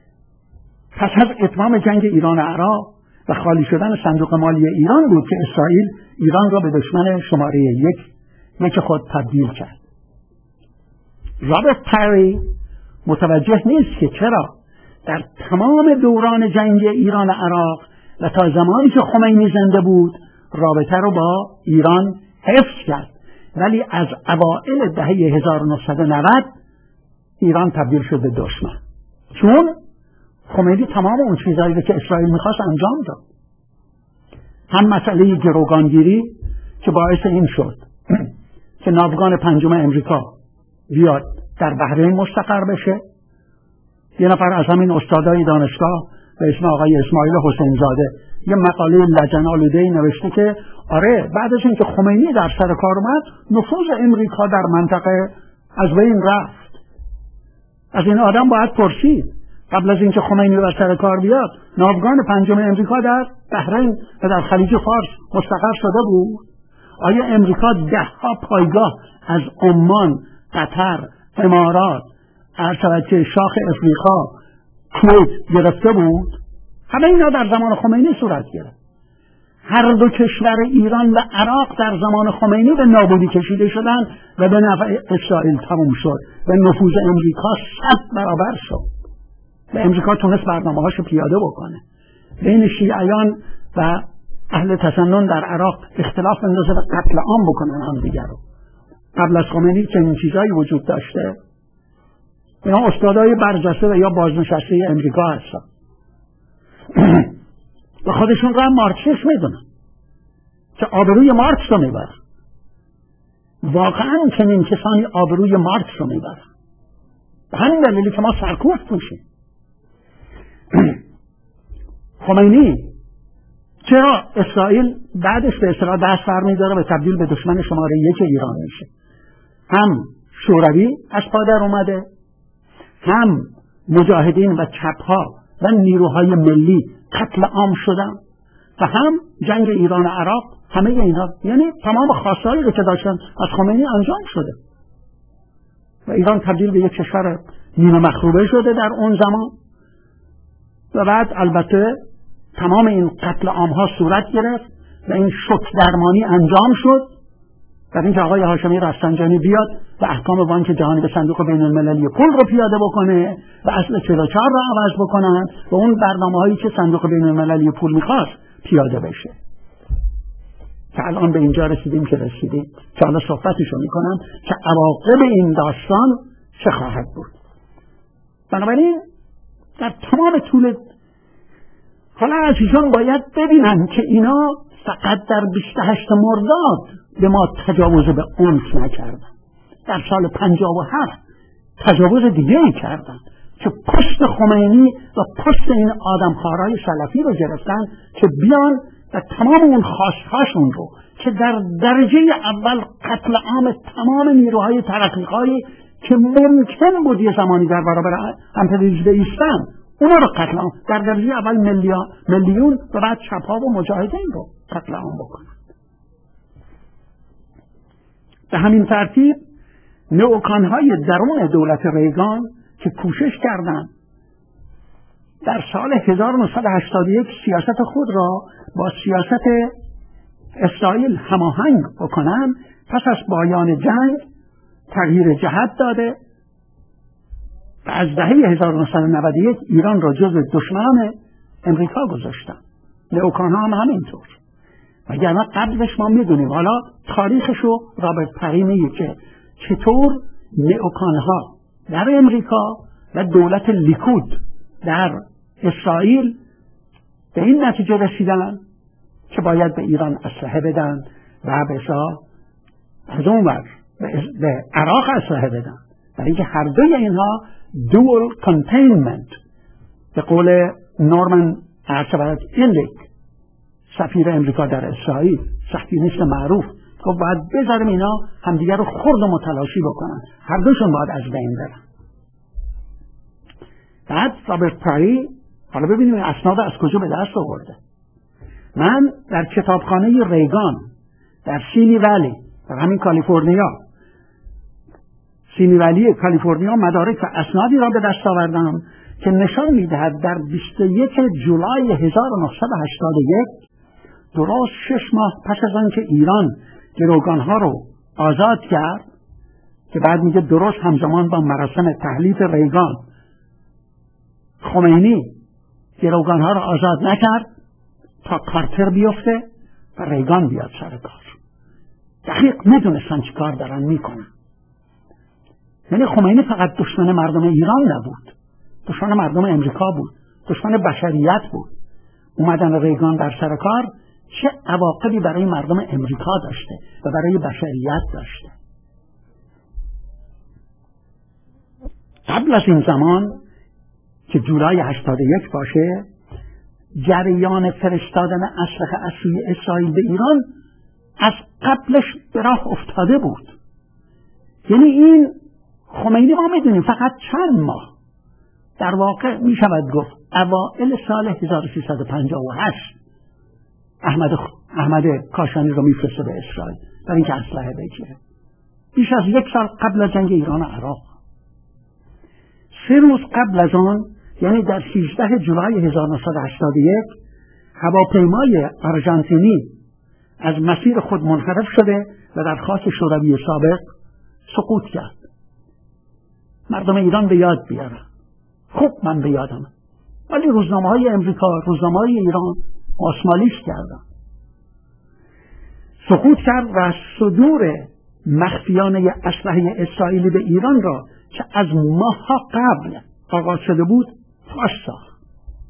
پس از اتمام جنگ ایران و عراق و خالی شدن صندوق مالی ایران بود که اسرائیل ایران را به دشمن شماره یک یک خود تبدیل کرد. رابرت پری متوجه نیست که چرا در تمام دوران جنگ ایران و عراق و تا زمانی که خمینی زنده بود رابطه رو با ایران حفظ کرد، ولی از اوائل دهه هزار و نهصد و نود ایران تبدیل شد به دشمن، چون خمینی تمام اون چیزایی که اسرائیل میخواست انجام داد. هم مسئله گروگانگیری که باعث این شد که ناوگان پنجم امریکا بیاد در بحرین مستقر بشه. یه نفر از همین استادای دانشگاه به اسم آقای اسماعیل حسین زاده یه مقاله لجن‌آلوده‌ای نوشته که آره بعد از اینکه خمینی در سر کار اومد نفوذ امریکا در منطقه از بین رفت. از این آدم باید پرسید قبل از اینکه خمینی بر سر کار بیاد ناوگان پنجم امریکا در بحرین و در خلیج فارس مستقر شده بود؟ آیا امریکا ده ها پایگاه از عمان، قطر، امارات، ارتباطی شاخ افریقا، کویت گرفته بود؟ همه اینا در زمان خمینی صورت گرفت. هر دو کشور ایران و عراق در زمان خمینی به نابودی کشیده شدند و به نفع اسرائیل تموم شد و نفوذ امریکا صد برابر شد و امریکا تونست برنامه هاشو پیاده بکنه. بین شیعیان و اهل تسنن در عراق اختلاف اندازه و قتل عام بکنن هم دیگر رو. قبل از خمینی چنین چیزایی وجود داشته؟ اینا استادای برجسته و یا بازنشسته امریکا هستن و خودشون را مارکسیست میدونن که آبروی مارکس رو میبرن. واقعا چنین کسانی آبروی مارکس رو میبرن. به همین دلیلی که ما سرکوفت میشیم. خمینی چرا اسرائیل بعدش به اصطلاح دست برمی‌داره و تبدیل به دشمن شماره یک ایران میشه؟ هم شوروی از پا در اومده، هم مجاهدین و چپ‌ها و نیروهای ملی قتل عام شدن و هم جنگ ایران و عراق. همه اینا یعنی تمام خواستهایی رو که داشتن از خمینی انجام شده و ایران تبدیل به یک کشور نیمه مخروبه شده در اون زمان. و بعد البته تمام این قتل عام ها صورت گرفت و این شوک درمانی انجام شد در اینکه آقای هاشمی رفسنجانی بیاد و احکام بانک جهانی به صندوق بین المللی پول رو پیاده بکنه و اصل چهل و چهار رو عوض بکنن و اون برنامه هایی که صندوق بین المللی پول میخواست پیاده بشه که الان به اینجا رسیدیم که رسیدیم که حالا صحبتشو میکنم که عواقب این داستان چه خواهد بود. بنابراین در تمام طول حالا عزیزان باید ببینن که اینا فقط در بیست و هشت مرداد به ما تجاوز به عنف نکردن، در سال پنجاه و هفت تجاوز دیگه ای کردن که پشت خمینی و پشت این آدمخوارهای سلفی رو گرفتن که بیان و تمام اون خواستهاشون رو که در درجه اول قتل عام تمام نیروهای ترقیخواهی که ممکن بود یه زمانی در برابر امپریالیسم بایستن اونا رو قتل عام در درجه اول میلیون و بعد چپ‌ها و مجاهدین رو قتل عام بکنن. به همین ترتیب نئوکان‌های درون دولت ریگان که کوشش کردند در سال هزار و نهصد و هشتاد و یک سیاست خود را با سیاست اسرائیل هماهنگ بکنن، پس از پایان جنگ تغییر جهت داده و از دهه هزار و نهصد و نود و یک ایران را جزو دشمنان امریکا گذاشتن. نئوکان ها هم همینطور. وگرنه قبلش ما میدونیم، حالا تاریخشو رابرت پری میگه که چطور نئوکان ها در امریکا و دولت لیکود در اسرائیل به این نتیجه رسیدن که باید به ایران اسلحه بدن و به شاه از اون ور به عراق اسلحه بدن، برای اینکه هر دوی اینها dual containment به قول نورمن ارچبالد ایلیک سفیر امریکا در اسرائیل، صهیونیست معروف، گفت باید بذاریم اینا همدیگر رو خرد و متلاشی بکنن، هر دوشون باید از بین برن. بعد رابرت پری، حالا ببینیم اسناد از کجا به دست آورده. من در کتابخانه ریگان در سینی ولی در همین کالیفرنیا سینی ولی کالیفرنیا مدارک و اسنادی را به دست آوردم که نشان میدهد در بیست و یک جولای هزار و نهصد و هشتاد و یک، درست شش ماه پس از آنکه ایران گروگانها رو آزاد کرد، که بعد میگه درست همزمان با مراسم تحلیف ریگان خمینی گروگانها رو آزاد نکرد تا کارتر بیفته و ریگان بیاد سر کار. دقیق میدونستن چی کار دارن میکنن. یعنی خمینی فقط دشمن مردم ایران نبود، دشمن مردم امریکا بود، دشمن بشریت بود. اومدن ریگان در سر کار چه عواقبی برای مردم امریکا داشته و برای بشریت داشته. قبل از این زمان که جولای هشتاد و یک باشه، جریان فرستادن اسلحه از سوی اسرائیل به ایران از قبلش به راه افتاده بود. یعنی این خمینی ما میدونیم فقط چند ماه، در واقع می شود گفت اوائل سال هزار و سیصد و پنجاه و هشت احمد, خ... احمد کاشانی رو میفرسته به اسرائیل برای اینکه اسلحه بگیره. بیش از یک سال قبل از جنگ ایران و عراق. سه روز قبل از آن، یعنی در شانزده جولای هزار و نهصد و هشتاد و یک، هواپیمای آرژانتینی از مسیر خود منحرف شده و در خاک شوروی سابق سقوط کرد. مردم ایران به یاد بیارن. خب من به یادم، ولی روزنامه های امریکا، روزنامه های ایران ماسمالیش کردن. سقوط کرد و صدور مخفیانه اسلحه اسرائیلی به ایران را که از ماه‌ها قبل آغاز شده بود فاش ساخت.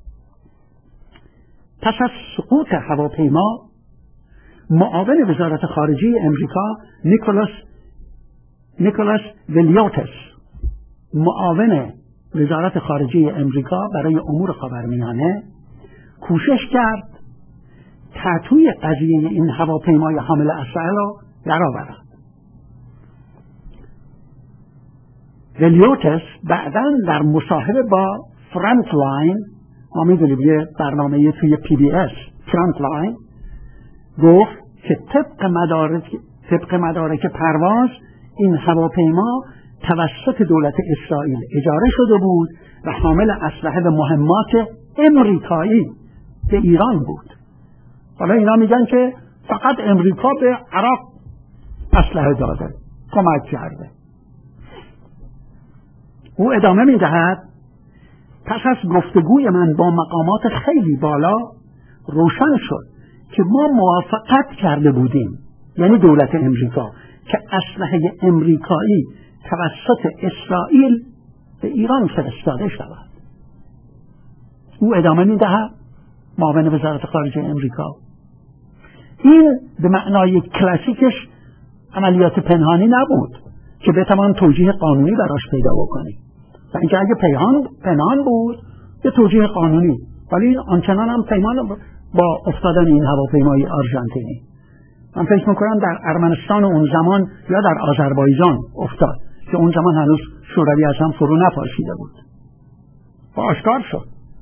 پس از سقوط هواپیما، معاون وزارت خارجه امریکا نیکولاس نیکولاس ویلیوتس، معاون وزارت خارجه امریکا برای امور خاورمیانه، کوشش کرد تحتوی قضیه این هواپیمای حامل اسلحه را درآورد. ویلیوتس بعداً در مصاحبه با فرانت لاین، ما میدونیم یه برنامه توی پی بی اس، فرانت لاین، گفت که طبق مدارک طبق مدارک پرواز این هواپیما توسط دولت اسرائیل اجاره شده بود و حامل اسلحه و مهمات امریکایی به ایران بود. حالا اینا میگن که فقط امریکا به عراق اسلحه داده، کمک کرده. او ادامه میدهد پس از گفتگوی من با مقامات خیلی بالا روشن شد که ما موافقت کرده بودیم، یعنی دولت امریکا، که اسلحه امریکایی توسط اسرائیل به ایران فرستاده شود. او ادامه میدهد، معاون وزارت خارجه امریکا، این به معنای کلاسیکش عملیات پنهانی نبود که بتوان توجیه قانونی براش پیدا بکنی، و اینکه اگه پیهان پنهان بود یه توجیه قانونی، ولی آنچنان هم پیمان با افتادن این هواپیمای آرژانتینی. من فکر میکنم در ارمنستان اون زمان یا در آذربایجان افتاد که اون زمان هنوز شوروی از هم فرو نپاشیده بود و آشکار شد.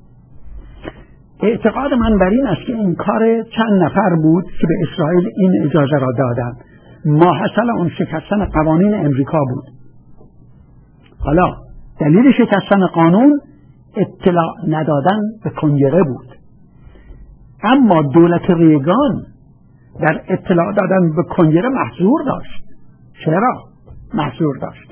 اعتقاد من بر این است که این کار چند نفر بود که به اسرائیل این اجازه را دادن. ماحصل اون شکستن قوانین امریکا بود. حالا دلیل شکستن قانون اطلاع ندادن به کنگره بود. اما دولت ریگان در اطلاع دادن به کنگره محظور داشت. چرا محظور داشت؟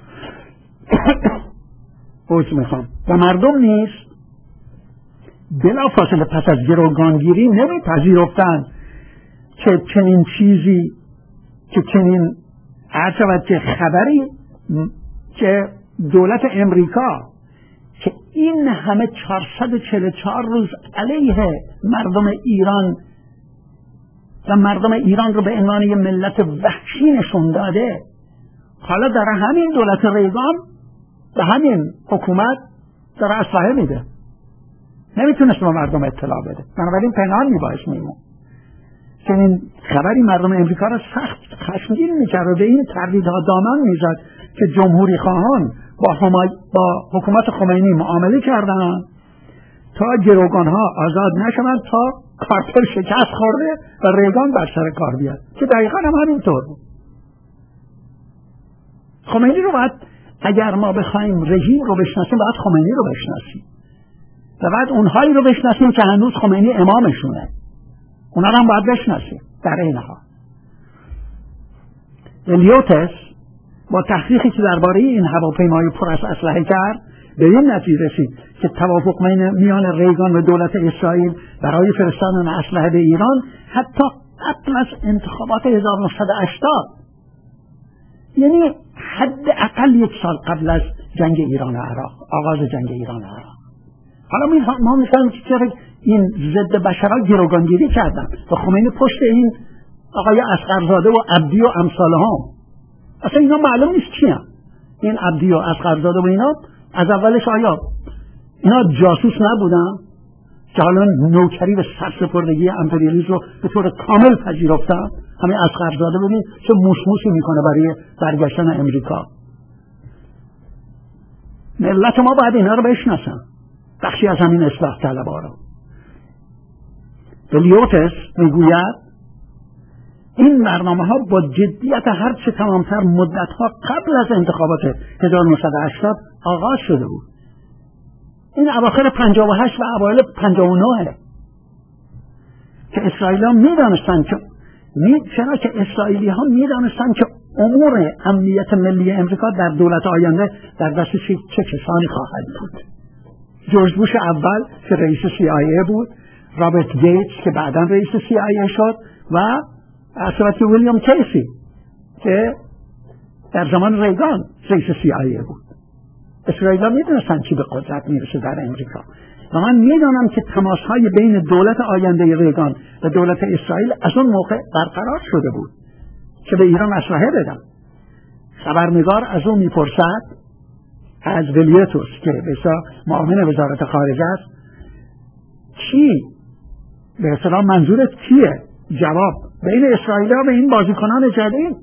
عذر میخوام. و مردم نیز بلا فاصله پس از گروگانگیری نمیپذیرفتند که چنین چیزی که چنین عرض شود که خبری که دولت امریکا که این همه چهارصد و چهل و چهار روز علیه مردم ایران و مردم ایران رو به عنوان یک ملت وحشی نشون داده، حالا در همین دولت ریگان به همین حکومت داره اسلحه میده، نمیتونست به مردم اطلاع بده، بنابراین پنهان میبایست میمون. چنین خبری مردم امریکا را سخت خشمگین میکرد و به این تردیدها دامن میزد که جمهوری خواهان با, با حکومت خمینی معامله کردن تا گروگانها آزاد نشوند، تا کارتر شکست خورده و ریگان بر سر کار بیاد، که دقیقا هم همینطور بود. خمینی رو باید، اگر ما بخوایم رژیم رو بشناسیم، باید خمینی رو بشناسیم و بعد اونهایی رو بشناسیم که هنوز خمینی امامشونه، اونا رو هم باید بشناسیم. در این حال الیوتس با تحقیقی که درباره این هواپیمای پر از اسلحه کرد به این نتیجه رسید که توافق میان ریگان و دولت اسرائیل برای فرستادن اسلحه به ایران حتی قبل از انتخابات هزار و نهصد و هشتاد، یعنی حداقل یک سال قبل از جنگ ایران و عراق، آغاز جنگ ایران و عراق. حالا ما می‌فهمیم که چرا این ضد بشرها گروگانگیری کردن و خمینی پشت این آقای اصغرزاده و عبدی و امثالهم، اصلا اینا معلوم نیست کیان این عبدی و اصغرزاده و اینا. از اولش آیا اینا جاسوس نبودن که حالا نوکری و سرسپردگی امپریالیسم رو به طور کامل پذیرفتن؟ همین اصغرزاده ببین چه موسموسی میکنه برای برگشتن امریکا. ملت ما باید اینا رو بشناسن، بخشی از همین اصلاح طلبها رو. الیوتس میگوید این برنامه ها با جدیت هر چه تمامتر مدت ها قبل از انتخابات هزار و نهصد و هشتاد آغاز شده بود. این اواخر پنجاه و هشت و اوایل پنجاه و نه که اسرائیلی ها می دانستن که می چرا که اسرائیلی ها می دانستن که امور امنیت ملی امریکا در دولت آینده در دست چه کسانی خواهد بود. جورج بوش اول که رئیس سی آی ای بود، رابرت گیتس که بعدا رئیس سی آی ای شد و اصلا ویلیام کیسی که در زمان ریگان رئیس سی آی ای بود. اسرائیل ها می دونستن چی به قدرت میرسه در امریکا و من میدانم که تماس های بین دولت آینده ریگان و دولت اسرائیل از اون موقع برقرار شده بود که به ایران اسلحه بدن. خبرنگار از اون میپرسد، از ولیتوس که بسیار معاون وزارت خارجه است، چی به اصطلاح منظورت کیه؟ جواب: بین اسرائیل و این بازیکنان جدید.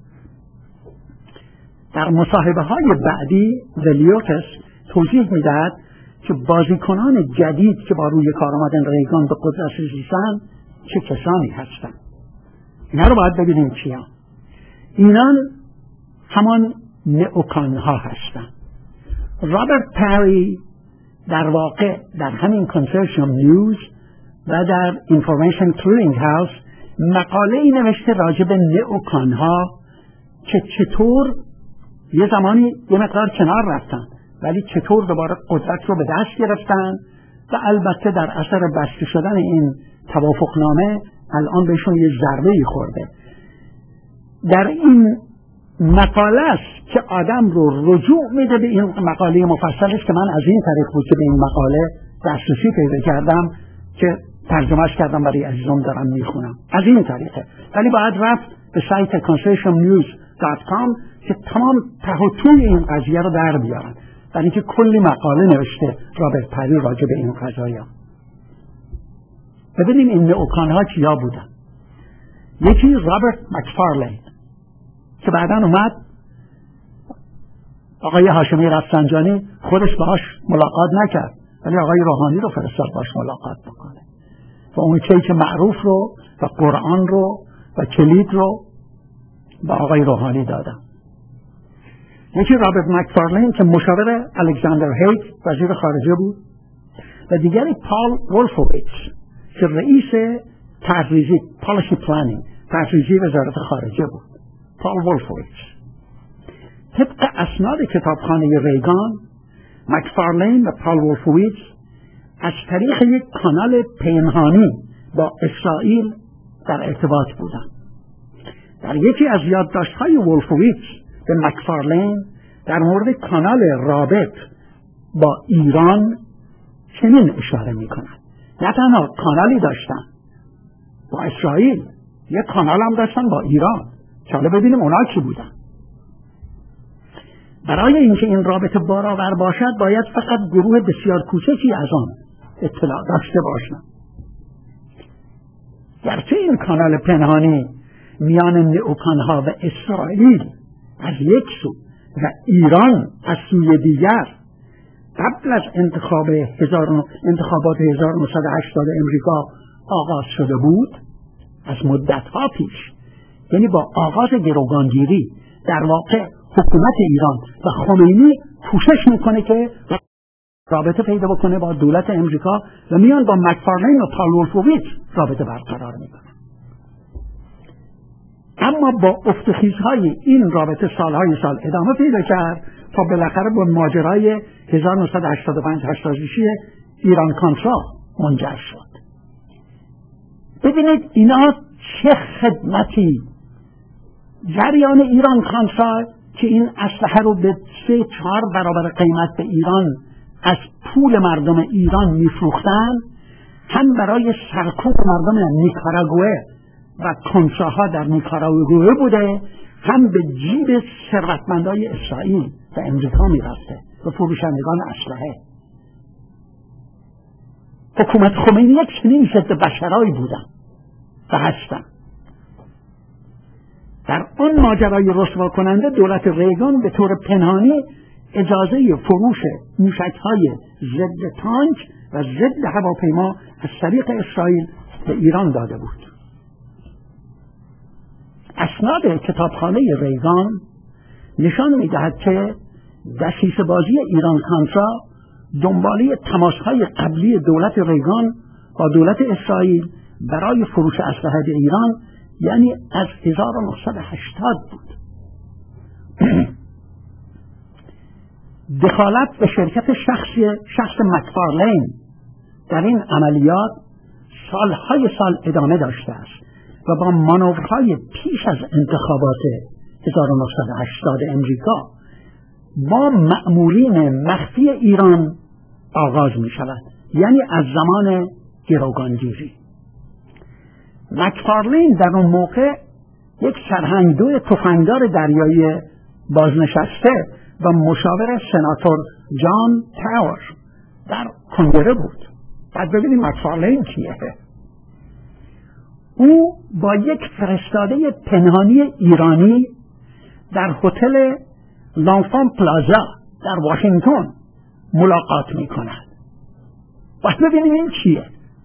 در مصاحبه های بعدی ولیتوس توضیح میدهد که بازیکنان جدید که با روی کار آمدن ریگان به قدرت رسیدن چه کسانی هستند. اینا رو باید ببینیم کیان. اینان همان نئوکان ها هستند. رابرت پری در واقع در همین کنسورشیوم نیوز و در اینفورمیشن کلینگ هاوس مقاله ای نوشته راجع به نئوکان ها که چطور یه زمانی یه مقدار کنار رفتن ولی چطور دوباره قدرت رو به دست گرفتن و البته در اثر بسته شدن این توافقنامه الان بهشون یه ضربه‌ای خورده. در این مقاله است که آدم رو رجوع میده به این مقاله مفصلش که من از این طریق بود که به این مقاله دسترسی پیدا کردم که ترجمهش کردم برای عزیزان دارم میخونم. از این طریقه. ولی باید رفت به سایت کنسورشیوم نیوز دات کام که تمام ته و توی این قضیه رو در بیارن، برای اینکه کلی مقاله نوشته رابرت پری راجع به این قضایا. ببینیم این نئوکان ها کیا بودن. یکی رابرت مکفارلین که بعداً اومد، آقای هاشمی رفسنجانی خودش باهاش ملاقات نکرد ولی آقای روحانی رو فرستاد باهاش ملاقات بکنه و اون کیک معروف رو و قرآن رو و کلید رو با آقای روحانی دادن. یکی رابرت مکفارلین که مشاور الکساندر هیگ وزیر خارجه بود و دیگری پال ولفوویچ که رئیس تحریزی پالیسی پلانینگ تحریزی وزارت خارجه بود. پال ولفوویچ طبق اسناد کتابخانه ریگان، مکفارلین و پال ولفوویچ از طریق یک کانال پنهانی با اسرائیل در ارتباط بودند. در یکی از یادداشت‌های ولفوویچ به مکفارلین در مورد کانال رابط با ایران چنین اشاره می‌کند: نه تنها کانالی داشتن با اسرائیل، یک کانال هم داشتن با ایران. حالا ببینیم اونا کی بودن. برای اینکه این رابطه بارآور باشد باید فقط گروه بسیار کوچکی از آن اطلاع داشته باشند. گرچه این کانال پنهانی میان نئوکانها و اسرائیل از یک سو و ایران از سوی دیگر قبل از انتخاب انتخابات هزار و نهصد و هشتاد امریکا آغاز شده بود، از مدتها پیش، یعنی با آغاز گروگانگیری در واقع حکومت ایران و خمینی کوشش میکنه که رابطه پیدا بکنه با دولت امریکا و میان با مکفارلین و پال ولفوویچ رابطه برقرار میکنه. اما با افتخیزهای این رابطه سالهای سال ادامه پیدا کرد تا بالاخره به ماجرای هزار و نهصد و هشتاد و پنج هشتاد و شش ایران کانترا منجر شد. ببینید اینا چه خدمتی جریان ایران کانترا که این اسلحه رو به سه چهار برابر قیمت به ایران از پول مردم ایران میفروختن، هم برای سرکوب مردم نیکاراگوئه و کنتراها در نیکاراگوئه بوده، هم به جیب ثروتمندای اسرائیل و امریکا میرفته و فروشندگان اسلحه. حکومت خمینی یک چنین ضد بشرایی بودن و هستن. در آن ماجرای رسوا کننده دولت ریگان به طور پنهانی اجازه فروش موشک‌های ضد تانک و ضد هواپیما از طریق اسرائیل به ایران داده بود. اسناد کتابخانه ریگان نشان می‌دهد که دسیسه بازی ایران کانترا دنباله تماس‌های قبلی دولت ریگان با دولت اسرائیل برای فروش اسلحه به ایران، یعنی از هزار و نهصد و هشتاد بود. دخالت به شرکت شخصی شخص مکفارلین در این عملیات سالهای سال ادامه داشته است و با مانورهای پیش از انتخابات هزار و نهصد و هشتاد امریکا با مأمورین مخفی ایران آغاز می شود، یعنی از زمان گروگانگیری. مکفارلین در اون موقع یک سرهنگدو تفنگدار دریایی بازنشسته و مشاور سناتور جان تاور در کنگره بود. بعد ببینیم مکفارلین کیه. او با یک فرستاده پنهانی ایرانی در هتل لانفان پلازا در واشنگتن ملاقات می کند. باید ببینیم این چیه.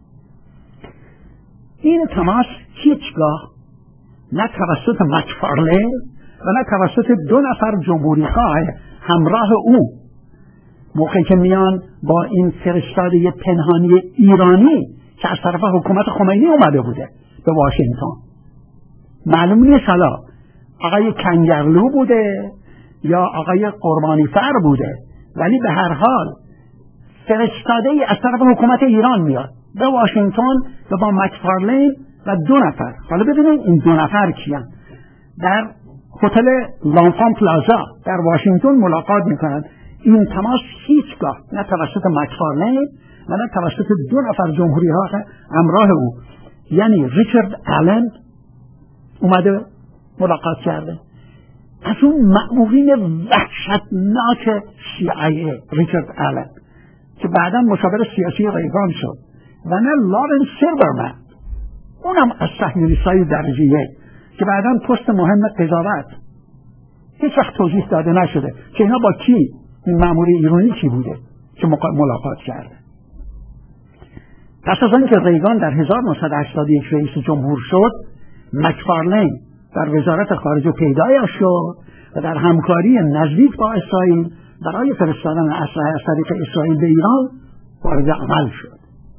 این تماس هیچگاه نه توسط مکفارلین و نه توسط دو نفر جمهوریخواه همراه او موقعی که میان با این فرستاده پنهانی ایرانی که از طرف حکومت خمینی اومده بوده به واشنگتن، معلوم نیست حالا آقای کنگرلو بوده یا آقای قربانیفر بوده، ولی به هر حال فرستاده ای از طرف حکومت ایران میاد به واشنگتن و با مکفارلین و دو نفر. حالا ببینید این دو نفر کیان. در هتل لانفان پلازا در واشنگتن ملاقات میکنند. این تماس هیچگاه نه توسط مکفارلین و نه توسط دو نفر جمهوری ها همراه او، یعنی ریچارد آلن اومده ملاقات کرده، از اون مأمورین وحشتناک سی آی ای ریچارد آلن که بعدا مشاور سیاسی ریگان شد، و نه لارنس سیلورمن اونم از صهیونیست‌های درجه یک که بعدا پست مهم قضاوت هیچ وقت توضیح داده نشده که اینا با کی، این مأمور ایرانی کی بوده که ملاقات کرده. پس از آنکه ریگان در هزار و نهصد و هشتاد و یک رئیس جمهور شد، مکفارلین در وزارت خارجه پیدایش شد و در همکاری نزدیک با اسرائیل برای فرستادن اسلحه از طریق اسرائیل به ایران وارد عمل شد.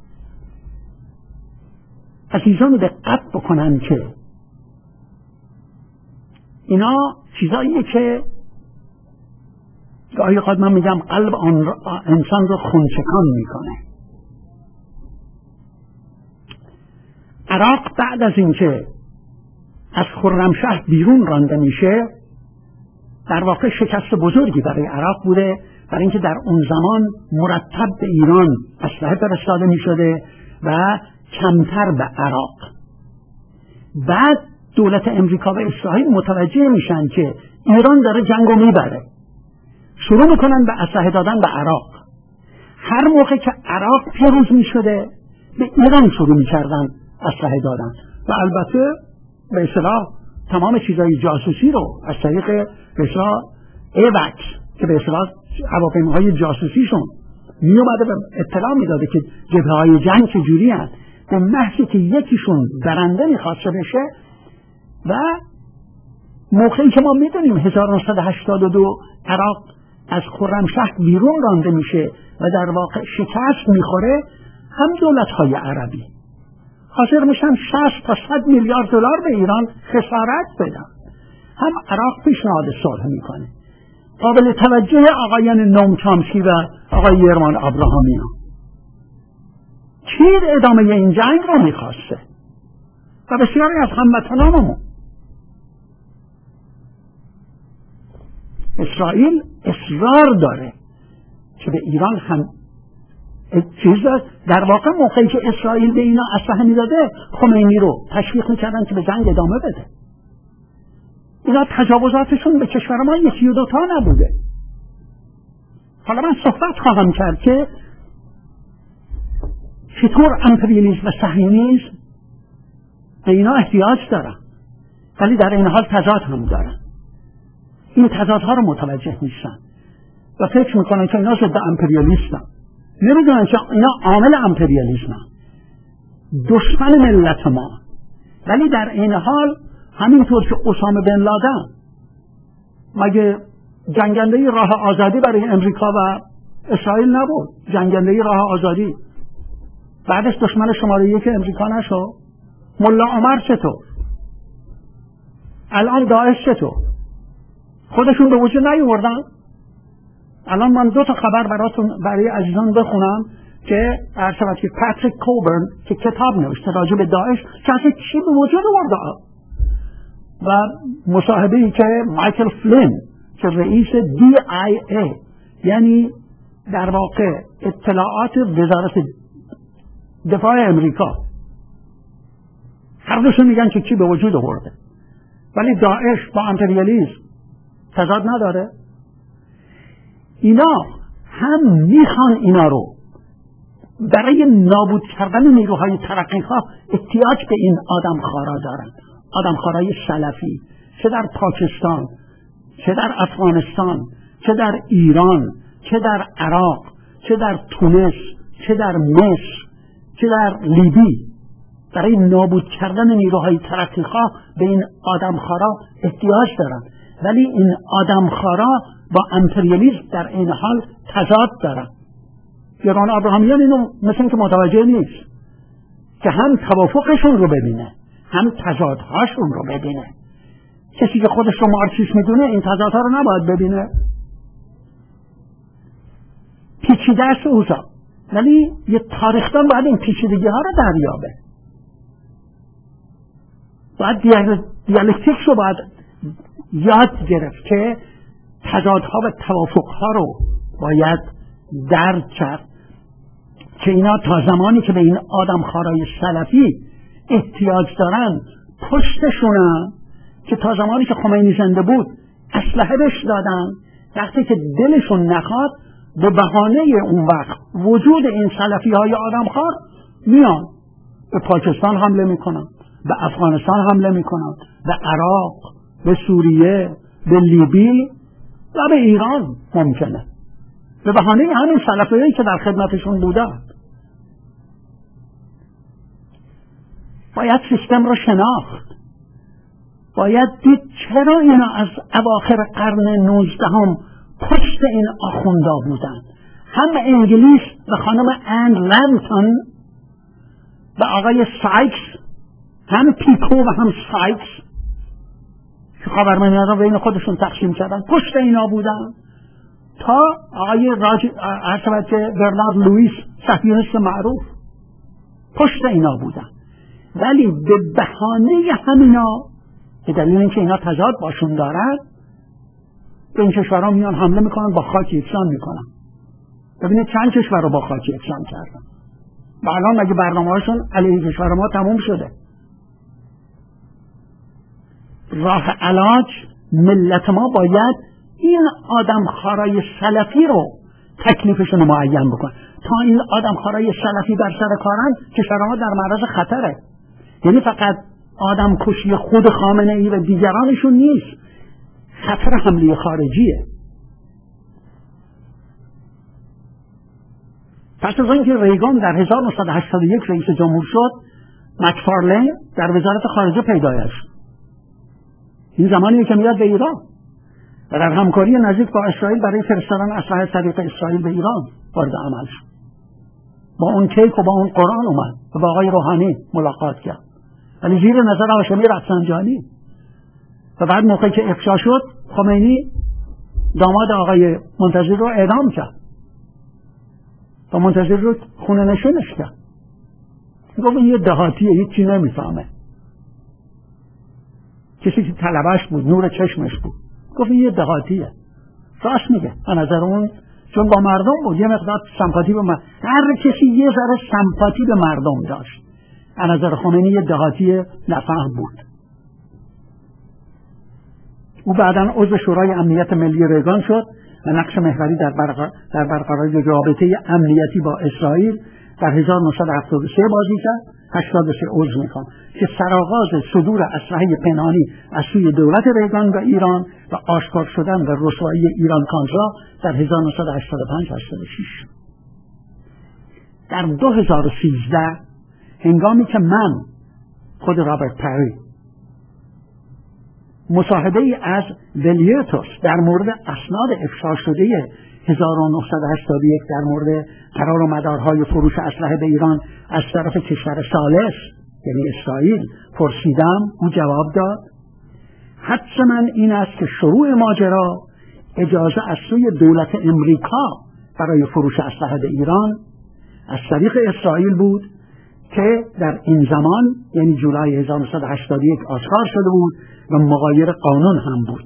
عزیزان دقت بکنن که اینا چیزاییه که گاهی اوقات من میگم قلب آن را انسان رو خونچکان میکنه. عراق بعد از اینکه از خرمشهر بیرون رانده میشه در واقع شکست بزرگی برای عراق بوده، برای اینکه در اون زمان مرتب به ایران اسلحه فرستاده میشده و کمتر به عراق. بعد دولت امریکا و اسرائیل متوجه میشن که ایران داره جنگو میبره، شروع میکنن به اسلحه دادن به عراق. هر موقع که عراق پیروز میشده به ایران شروع میکردن اسلحه دادن و البته به اصطلاح تمام چیزای جاسوسی رو از طریق به اصطلاح ایوکس که به اصطلاح هواپیماهای جاسوسیشون می اومده و اطلاع میداده که جبهه‌های جنگ چجوری هست، به محضی که یکیشون برنده میخواسته بشه. و موقعی که ما میدونیم هزار و نهصد و هشتاد و دو عراق از خرمشهر بیرون رانده میشه و در واقع شکست میخوره، هم دولت‌های عربی حاضر میشن شصت تا صد میلیارد دلار به ایران خسارت بدن، هم عراق پیشنهاد صلح میکنه. قابل توجه آقایان نوم چامسکی و آقای یرمان ابراهامی ها چین ادامه این جنگ رو میخواسته و بسیاری از هموطنانمون. اسرائیل اصرار داره که به ایران هم چیز در واقع موقعی که اسرائیل به اینا اسلحه میداده خمینی رو تشویق میکردن که به جنگ ادامه بده. اینا تجاوزاتشون به کشور ما یکی و دوتا نبوده. حالا من صحبت خواهم کرد که چطور امپریالیسم و صهیونیسم به اینا احتیاج دارن ولی در این حال تضاد هم دارن. این تضادها رو متوجه میشن و فکر میکنن که اینا ضد امپریالیستن، نمیدونن که اینا عامل امپریالیسمن، دشمن ملت ما. ولی در این حال همینطور که اسامه بن لادن مگه جنگنده راه آزادی برای امریکا و اسرائیل نبود؟ جنگنده راه آزادی بعدش دشمن شماره یک امریکا نشد؟ ملا عمر چطور؟ الان داعش چطور؟ خودشون به وجود نیاوردن؟ الان من دو تا خبر براتون برای عزیزان بخونم که عرض شود که پاتریک کوبرن که کتاب نوشته راجع به داعش که اصلا چی به وجود آورده و مصاحبه‌ای که مایکل فلین که رئیس دی آی ای یعنی در واقع اطلاعات وزارت دفاع امریکا، هر دوشون میگن که چی به وجود آورده. ولی داعش با امپریالیسم تضاد نداره. اینا هم میخوان اینا رو برای نابود کردن نیروهای ترقیخواه احتیاج به این آدمخوارا دارن، آدمخوارای سلفی، چه در پاکستان، چه در افغانستان، چه در ایران، چه در عراق، چه در تونس، چه در مصر، چه در لیبی. برای نابود کردن نیروهای ترقیخواه به این آدمخوارا احتیاج دارن ولی این آدمخوارا با امپریالیسم در این حال تضاد دارن. یرمان ابراهامیان اینو مثل اینکه متوجه نیست که هم توافقشون رو ببینه هم تضادهاشون رو ببینه. کسی که خودش رو مارکسیست میدونه این تضادها رو نباید ببینه. پیچیده است اوضاع ولی یه تاریخدان باید این پیچیدگی ها رو دریابه، باید دیالکتیک رو باید یاد گرفت که تضادها و توافقها رو باید درک کرد که اینا تا زمانی که به این آدمخوارای سلفی احتیاج دارن پشتشونن، که تا زمانی که خمینی زنده بود اسلحه بهش دادن، وقتی که دلشون نخواد به بهانه اون وقت وجود این سلفی های آدمخوار میان به پاکستان حمله میکنن، به افغانستان حمله میکنن، به عراق، به سوریه، به لیبی و به ایران ممکنه به بهانه همین سلفیایی که در خدمتشون بودن. باید سیستم رو شناخت، باید دید چرا اینا از اواخر قرن نوزدهم پشت این آخوندا بودن. هم انگلیس و خانم ان لنتون و آقای سایکس، هم پیکو و هم سایکس که خاورمیانه را بین خودشون تقسیم کردن، پشت اینا بودن تا آقای راج عرض که برنارد لوئیس صهیونیست معروف پشت اینا بودن. ولی به بهانه همینا به دلیل اینکه اینا تضاد باشون دارن به این کشورها میان حمله میکنن، با خاک یکسان میکنن. ببینید چند کشور رو با خاک یکسان کردن و الان مگه برنامه هاشون علیه کشور ما تموم شده؟ راه علاج ملت ما باید این آدم خارای سلفی رو تکلیفشون رو معین بکن. تا این آدم خارای سلفی در سر کارن کشور ما در معرض خطره. یعنی فقط آدم کشی خود خامنه ای و دیگرانشون نیست، خطر حمله خارجیه. پس از اینکه ریگان در هزار و نهصد و هشتاد و یک رئیس جمهور شد، مکفارلین در وزارت خارجه پیدایش. این زمانیه که میاد به ایران و در همکاری نزدیک با اسرائیل برای فرستادن اسلحه طریق اسرائیل به ایران وارد عمل شد. با اون کیک و با اون قرآن اومد و با آقای روحانی ملاقات کرد، ولی زیر نظر هاشمی رفسنجانی. و بعد موقعی که افشا شد خمینی داماد آقای منتظر رو اعدام کرد و منتظر رو خونه نشونش کرد. گفت یه دهاتیه، هیچی نمیفهمه. کسی که طلبش بود، نور چشمش بود، گفت یه دهاتیه. راست میگه. از نظر اون چون با مردم بود یه مقدار سمپاتی به مردم، هر کسی یه ذره سمپاتی به مردم داشت. از نظر خمینی یه دهاتی نفهم بود. او بعداً عضو شورای امنیت ملی ریگان شد و نقش محوری در برقرار در برقراری رابطه امنیتی با اسرائیل در هزار و نهصد و هفتاد و سه بازی کرد. هشتاد و سه عضو میکنم که سرآغاز صدور اسلحه پنهانی از سوی دولت ریگان و ایران و آشکار شدن و رسوایی ایران کانترا در هزار و نهصد و هشتاد و پنج هشتاد و شش. در دو هزار و سیزده هنگامی که من خود رابرت پری مصاحبه ای از ولیتوس در مورد اسناد افشا شده هزار و نهصد و هشتاد و یک در مورد قرار و مدارهای فروش اسلحه به ایران از طرف کشور ثالث یعنی اسرائیل پرسیدم، او جواب داد حدس من این است که شروع ماجرا اجازه از سوی دولت امریکا برای فروش اسلحه به ایران از طریق اسرائیل بود که در این زمان یعنی جولای هزار و نهصد و هشتاد و یک آشکار شده بود و مغایر قانون هم بود.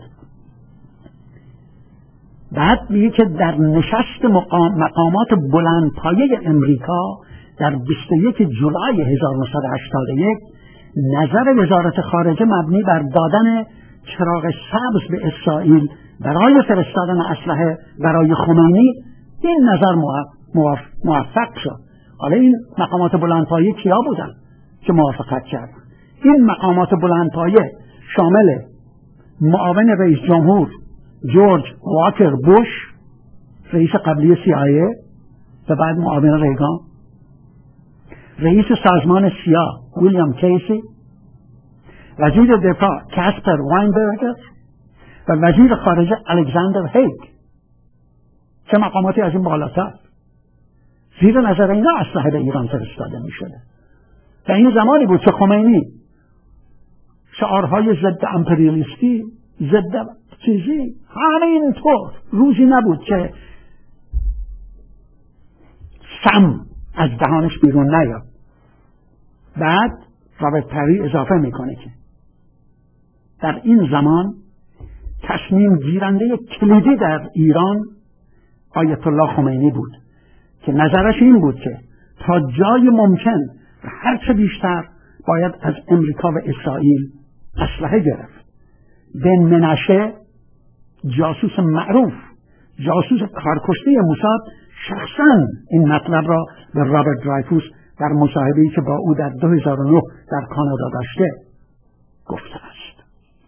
بعد میگه که در نشست مقام مقامات بلندپایه امریکا در بیست و یک جولای هزار و نهصد و هشتاد و یک نظر وزارت خارجه مبنی بر دادن چراغ سبز به اسرائیل برای فرستادن اسلحه برای خمینی این نظر موفق شد. حالا این مقامات بلندپایه کیا بودن که موافقت کردن؟ این مقامات بلندپایه شامل معاون رئیس جمهور جورج واکر بوش، رئیس قبلی سی آی ای و بعد معاون ریگان، رئیس سازمان سیا ویلیام کیسی، وزیر دفاع کاسپر واینبرگر و وزیر خارجه الکساندر هیگ. چه مقاماتی از این بالاتر؟ زیر نظر اینا اسلحه به ایران فرستاده می شده. و این زمانی بود که خمینی شعارهای ضد امپریالیستی، ضد چیزی همینطور روزی نبود که سم از دهانش بیرون نیاد. بعد رابرت پری اضافه میکنه که در این زمان تصمیم گیرنده کلیدی در ایران آیت الله خمینی بود که نظرش این بود که تا جای ممکن و هرچه بیشتر باید از امریکا و اسرائیل اسلحه گرفت. بن منشه جاسوس معروف، جاسوس کارکشته موساد، شخصا این مطلب را به رابرت درایفوس در مصاحبه‌ای که با او در دو هزار و نه در کانادا داشته گفته است.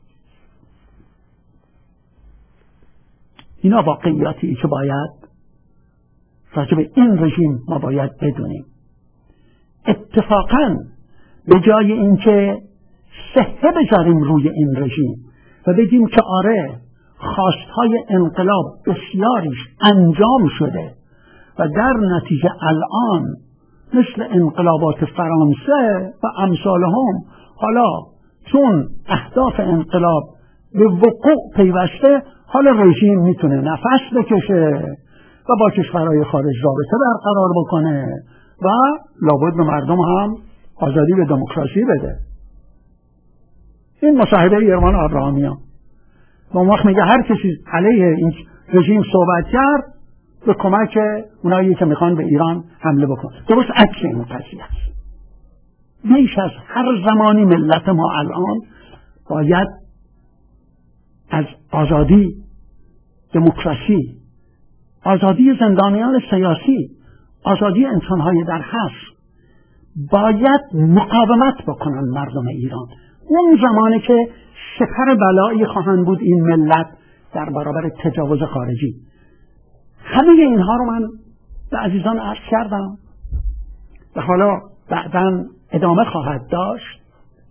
اینا واقعیاتی که باید راجع به این رژیم ما باید بدونیم. اتفاقاً به جای اینکه صحه بذاریم روی این رژیم و بگیم که آره خواستهای انقلاب بسیاریش انجام شده و در نتیجه الان مثل انقلابات فرانسه و امثالهم حالا چون اهداف انقلاب به وقوع پیوسته، حالا رژیم میتونه نفس بکشه و با کشورهای خارج رابطه برقرار بکنه و لابد به مردم هم آزادی و دموکراسی بده. این مصاحبه ایرمان آبراهامیان و اون وقت میگه هر کسی علیه این رژیم صحبت کرد به کمک اونایی که میخوان به ایران حمله بکنه. درست عکس این قضیه است. بیش از هر زمانی ملت ما الان باید از آزادی، دموکراسی، آزادی زندانیان سیاسی، آزادی انسانهای در حبس باید مقاومت بکنن مردم ایران. اون زمانی که سپر بلایی خواهند بود این ملت در برابر تجاوز خارجی. همه اینها رو من به عزیزان عرض کردم و حالا بعداً ادامه خواهد داشت.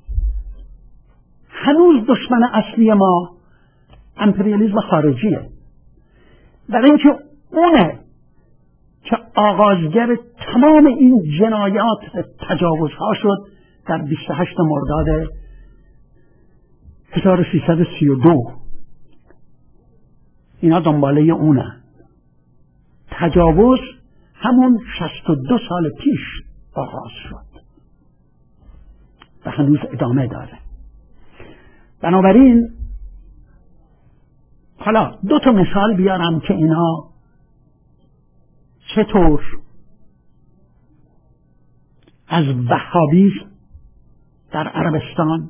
هنوز دشمن اصلی ما امپریالیسم خارجیه، در اینکه اونه که آغازگر تمام این جنایات و تجاوزها شد در بیست و هشتم مرداد هزار و سیصد و سی و دو. اینا دنباله اونه. تجاوز همون شصت و دو سال پیش آغاز شد و هنوز ادامه داره. بنابراین حالا دو تا مثال بیارم که اینا چطور از وهابیسم در عربستان،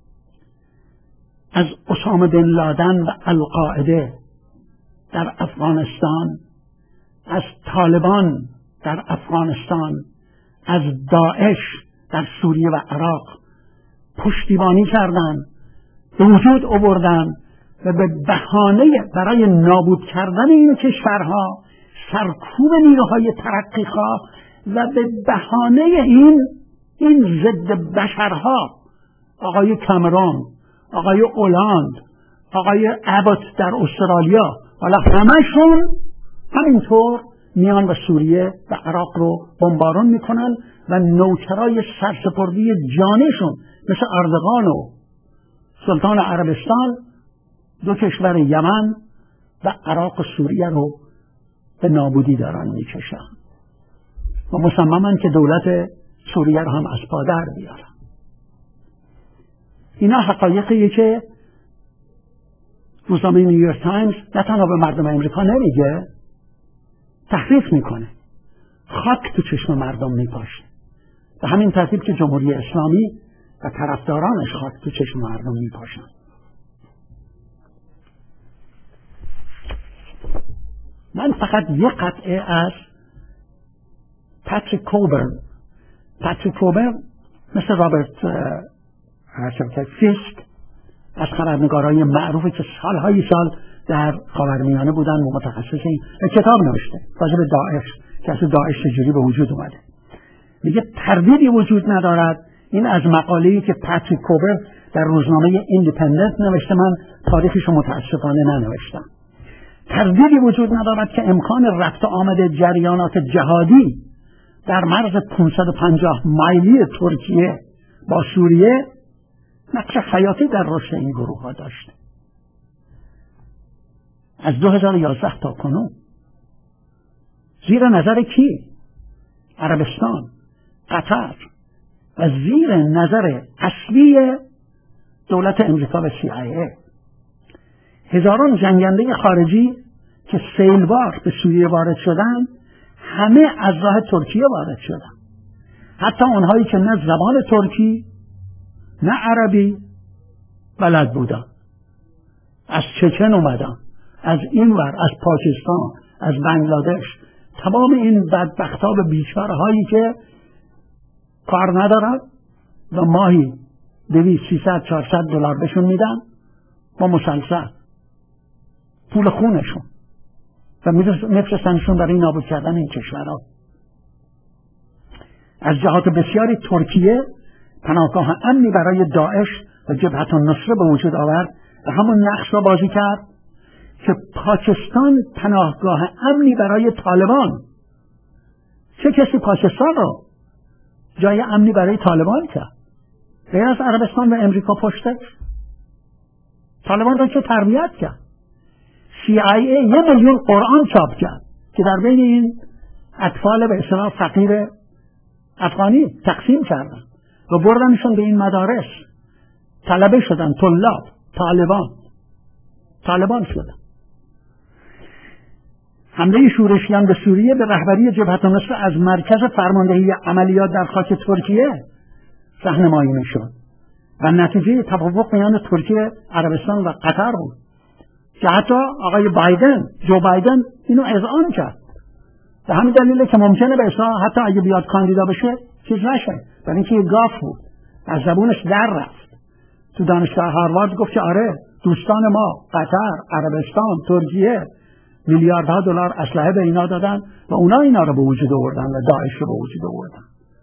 از اسامه بن لادن و القاعده در افغانستان، از طالبان در افغانستان، از داعش در سوریه و عراق پشتیبانی کردن، به وجود آوردن و به بهانه برای نابود کردن این کشورها، سرکوب نیروهای ترقیخواه و به بهانه این این ضد بشرها، آقای کامرون، آقای اولاند، آقای ابات در استرالیا، حالا همشون همینطور میان و سوریه و عراق رو بمبارون میکنن و نوکرای سرسپردی جانشون مثل اردوغان و سلطان عربستان دو کشور یمن و عراق و سوریه رو به نابودی دارن میکشن و مصممن که دولت سوریه رو هم از پا در بیارن. اینا حقایقیه که روزنامه نیویورک تایمز نه تنها به مردم امریکا نمیگه، تحریف میکنه، خاک تو چشم مردم میپاشه. به همین ترتیب که جمهوری اسلامی و طرفدارانش خاک تو چشم مردم میپاشن. من فقط یک قطعه از پاتریک کوبرن پاتریک کوبرن مثل رابرت فیسک از خبرنگارای معروفی که سالهای سال در خاورمیانه بودن و متخصص این کتاب نوشته راجع به داعش که اصلا داعش چجوری به وجود اومده. میگه تردیدی وجود ندارد، این از مقاله‌ای که پاتریک کوبرن در روزنامه ایندیپندنت نوشته، من تاریخش متاسفانه ننوشتم. تردیدی وجود ندارد که امکان رفت آمد جریانات جهادی در مرز پانصد و پنجاه مایلی ترکیه با سوریه نقش حیاتی در رشد این گروه ها داشته. از دو هزار و یازده تا کنون زیر نظر کی؟ عربستان، قطر و زیر نظر اصلی دولت امریکا و سی آی ای هزاران جنگنده خارجی که سیلوار به سوریه وارد شدن همه از راه ترکیه وارد شدن، حتی اونهایی که نه زبان ترکی نه عربی بلد بودن، از چچن اومدن، از این ور، از پاکستان، از بنگلادش، تمام این بدبختا و بیچاره هایی که کار ندارن و ماهی دویست سیصد چهارصد دلار بهشون میدن با مسلسل پول خونشون و میفرستنشون برای نابود کردن این کشورها. از جهات بسیاری ترکیه پناهگاه امنی برای داعش و جبهت النصره به وجود آورد و همون نقش را بازی کرد که پاکستان پناهگاه امنی برای طالبان چه کسی پاکستان رو جای امنی برای طالبان کرد؟ غیر از عربستان و امریکا پشتش. طالبان رو چه تربیت کرد؟ سی آی ای یه میلیون قرآن چاپ کرد که در بین این اطفال به اصطلاح فقیر افغانی تقسیم کردن و بردنشون به این مدارس. طلبه شدن، طلاب، طالبان طالبان شدن. حمله شورشیان به سوریه به رهبری جبهت النصره از مرکز فرماندهی عملیات در خاک ترکیه راهنمایی میشد و نتیجه توافق میان ترکیه، عربستان و قطر بود که حتی آقای بایدن، جو بایدن اینو اذعان کرد. به همین دلیله که ممکنه به اصلا حتی اگه بیاد کاندیدا بشه چیز نشه، برای اینکه یه گاف بود، از زبونش در رفت. تو دانشگاه هاروارد گفت که آره دوستان ما قطر، عربستان، ترکیه میلیاردها دلار اسلحه به اینا دادن و اونا اینا رو به وجود آوردن و داعش رو به وجود آوردن.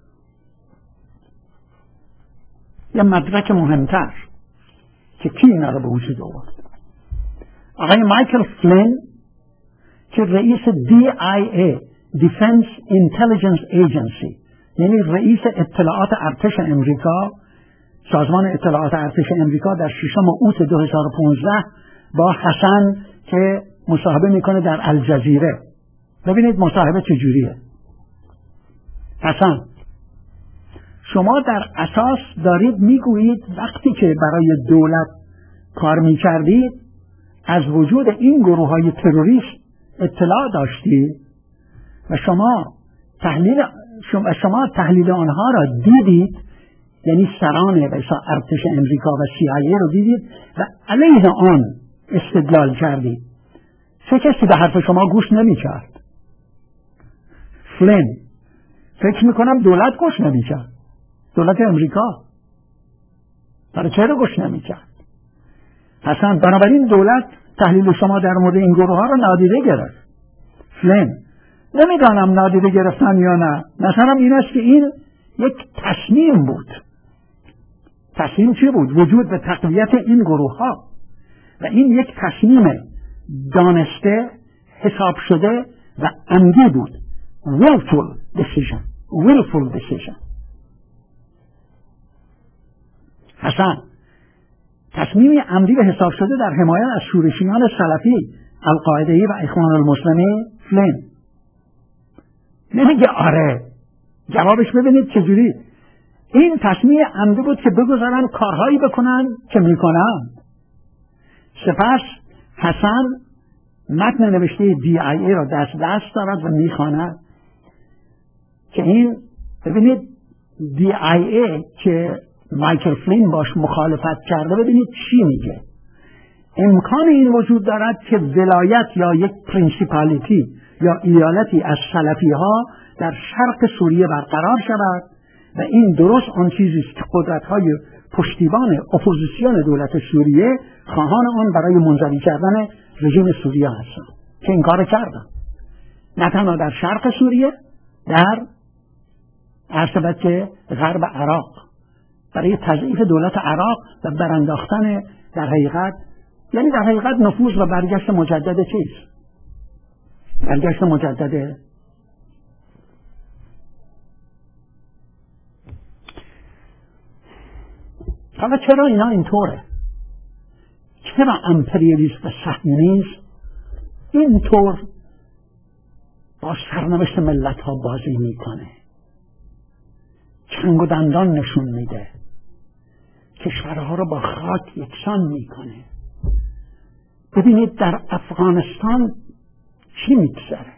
یه مدرک مهمتر که کی اینا رو به وجود آورد؟ آقای مایکل فلین که رئیس دی آی ای Defense Intelligence Agency، یعنی رئیس اطلاعات ارتش امریکا، سازمان اطلاعات ارتش امریکا، در ششم اوت دو هزار و پانزده با حسن که مصاحبه میکنه در الجزیره. ببینید مصاحبه چجوریه. حسن: شما در اساس دارید میگویید وقتی که برای دولت کار میکردید از وجود این گروه های تروریست اطلاع داشتید و شما تحلیل شما, شما تحلیل آنها را دیدید، یعنی سران ارتش امریکا و سی آی ای رو دیدید و علیه آن استدلال کردید. چه کسی به حرف شما گوش نمی کرد؟ فلین: فکر میکنم دولت گوش نمی کرد. دولت امریکا. برای چرا گوش نمی کرد؟ حسن: بنابراین دولت تحلیل شما در مورد این گروه ها رو نادیده گرفت. فلین: نمیدانم نادیده گرفتن یا نه. مثلا این است که این یک تصمیم بود. تصمیم چی بود؟ وجود و تقویت این گروه ها. و این یک تصمیم دانسته، حساب شده و عمدی بود. willful decision. willful decision. حسن: تصمیم عمدی و حساب شده در حمایت از شورشیان سلفی، القاعده‌ای و اخوان المسلمین. فلین: نمیگه آره. جوابش ببینید چجوری. این تصمیم عمدی بود که بگذارن کارهایی بکنن که میکنن. سپس حسن متن نوشته دی آی ای را دست دست دارد و میخواند که این، ببینید دی آی ای که مایکل فلین باش مخالفت کرده، ببینید چی میگه. امکان این وجود دارد که ولایت یا یک پرینسیپالیتی یا ایالتی از سلفی ها در شرق سوریه برقرار شود و این درست آن چیزی است که قدرت‌های پشتیبان اپوزیسیون دولت سوریه خواهان آن برای منزوی کردن رژیم سوریه هستند که این کار کردن، نه تنها در شرق سوریه، در عرصبت غرب عراق، برای تضعیف دولت عراق و برانداختن در حقیقت، یعنی در حقیقت نفوذ و برگشت مجدد چیز؟ برگشت مجدد حالا چرا اینا اینطوره؟ چرا امپریالیست و صهیونیسم اینطور با سرنوشت ملت ها بازی میکنه، چنگ و دندان نشون میده، کشورها رو با خاک یکسان میکنه؟ ببینید در افغانستان چی میگذره.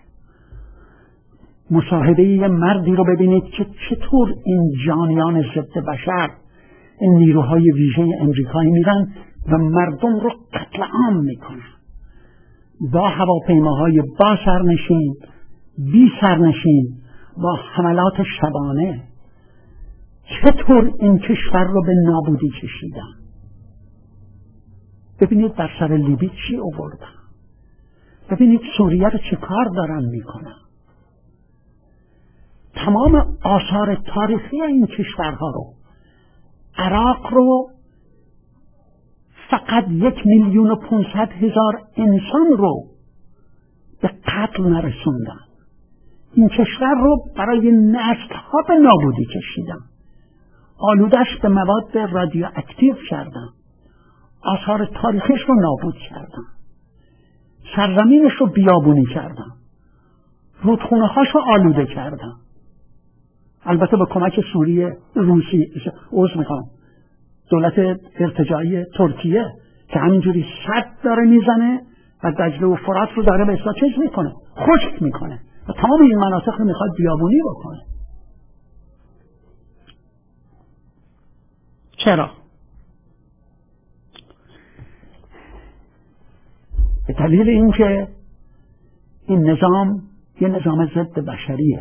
مصاحبه یه مردی رو ببینید که چطور این جانیان ضد بشر، این نیروهای ویژه امریکایی میرن و مردم رو قتل عام میکنن با هواپیماهای با سرنشین، بی سرنشین، با حملات شبانه. چطور این کشور رو به نابودی کشیدن؟ ببینید در سر لیبی چی آوردن، ببینید سوریه رو چه کار دارن میکنن. تمام آثار تاریخی این کشورها رو، عراق رو فقط یک میلیون و پونصد هزار انسان رو به قتل نرسوندن. این کشور رو برای نسل‌ها به نابودی کشیدن، آلودش به مواد رادیواکتیو کردن، آثار تاریخیش رو نابود کردن، سرزمینش رو بیابونی کردن، رودخونه هاش رو آلوده کردن، البته به کمک سوریه، روسی، عذر میخوام دولت ارتجاعی ترکیه که همینجوری سد داره میزنه و دجله و فرات رو داره به اصطلاح چیز میکنه، خشک میکنه و تمام این مناطق رو میخواد بیابونی بکنه. چرا؟ به دلیل اینکه این نظام یه نظام ضد بشریه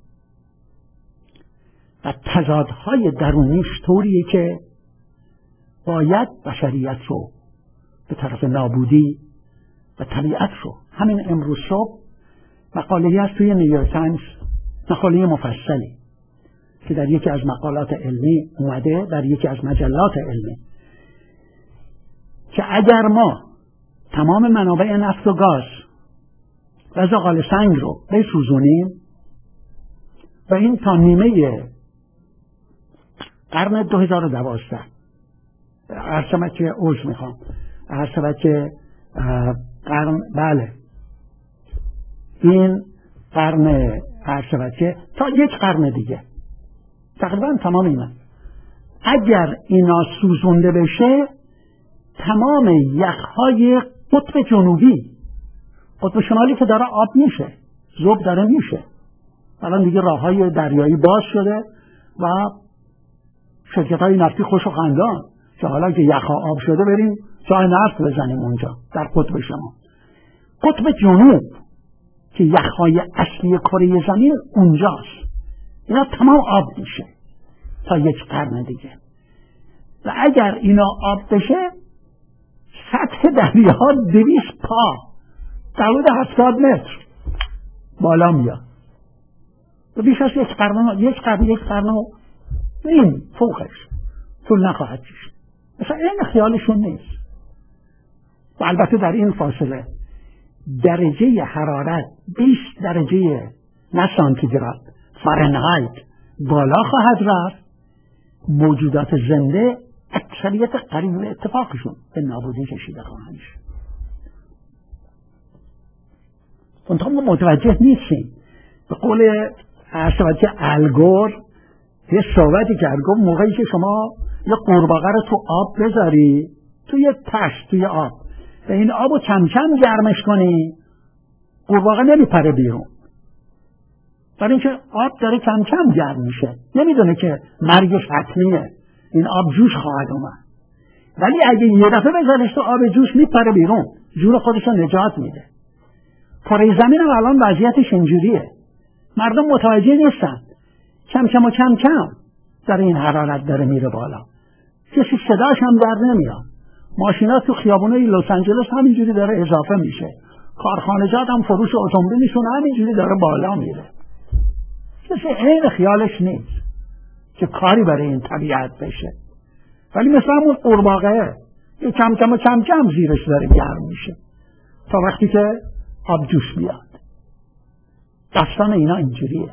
و تضادهای درونیش طوریه که باید بشریت رو به طرف نابودی و طبیعت رو. همین امروز صبح مقاله‌ای هست توی نیویورک تایمز، مقاله مفصلی که در یکی از مقالات علمی اومده، در یکی از مجلات علمی، که اگر ما تمام منابع نفت و گاز و زغال سنگ رو بسوزونیم و این تا نیمه قرن دو هزار و دوازده هر شود که عوض میخوام هر شود که قرن بله این قرن هر شود که تا یک قرن دیگه تقریبا تمام اینا اگر اینا سوزونده بشه، تمام یخهای قطب جنوبی، قطب شمالی که داره آب میشه، ذوب داره میشه، الان دیگه راههای دریایی باز شده و شرکت‌های نفتی خوش و خندان که حالا که یخها آب شده بریم جای نفت بزنیم اونجا در قطب شما. قطب جنوب که یخهای اصلی کره زمین اونجاست، اینا تمام آب میشه تا یک قرن دیگه و اگر اینا آب بشه سطح دریا دویست پا حدود هفتاد متر بالا میاد و بیش از یک قرن یک قرن یک قرن و نیم فوقش طول نخواهد کشید. مثلا این خیالشون نیست. و البته در این فاصله درجه حرارت بیست درجه نه سانتیگراد فارنهایت بالا خواهد رفت، موجودات زنده اکثریت قریب اتفاقشون به نابودی کشیده خواهند شد. منتها ما متوجه نیستیم. به قول اشتباهی که الگور یه صحبتی کرد، گفت موقعی که شما یه قورباغه رو تو آب بذاری، تو یه تشت توی آب و این آب رو کم کم گرمش کنی، قورباغه نمیپره بیرون، برای اینکه آب داره کم کم گرم میشه، نمیدونه که مرگش حتمیه، این آب جوش خواهد اومد. ولی اگه یه دفعه بذارش تو آب جوش میپره بیرون، جون خودش رو نجات میده. کره زمین هم الان وضعیتش اینجوریه، مردم متوجه نیستن، کم کم و کم کم در این حرارت داره میره بالا، کسی صداش هم در نمیاد. ماشینا تو خیابونای لس آنجلس همینجوری داره اضافه میشه، کارخانجات هم فروش اتومبیلشون همینجوری داره بالا میره. کسی عین خیالش نیست که کاری برای این طبیعت بشه، ولی مثل همون قورباغه یه کم کم و کم کم زیرش داره گرم میشه تا وقتی که آب جوش بیاد. داستان اینا اینجوریه.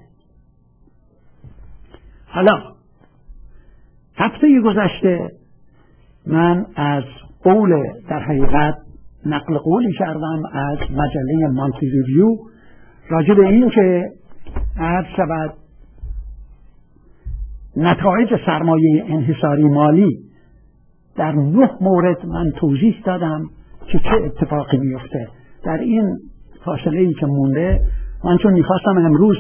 حالا هفته گذشته من از قول در حقیقت نقل قولی کردم از مجله مانتی ریویو راجع به این که عرض شود نتایج سرمایه انحصاری مالی در نه مورد من توضیح دادم که چه اتفاقی میفته در این فاصله ای که مونده. من چون میخواستم امروز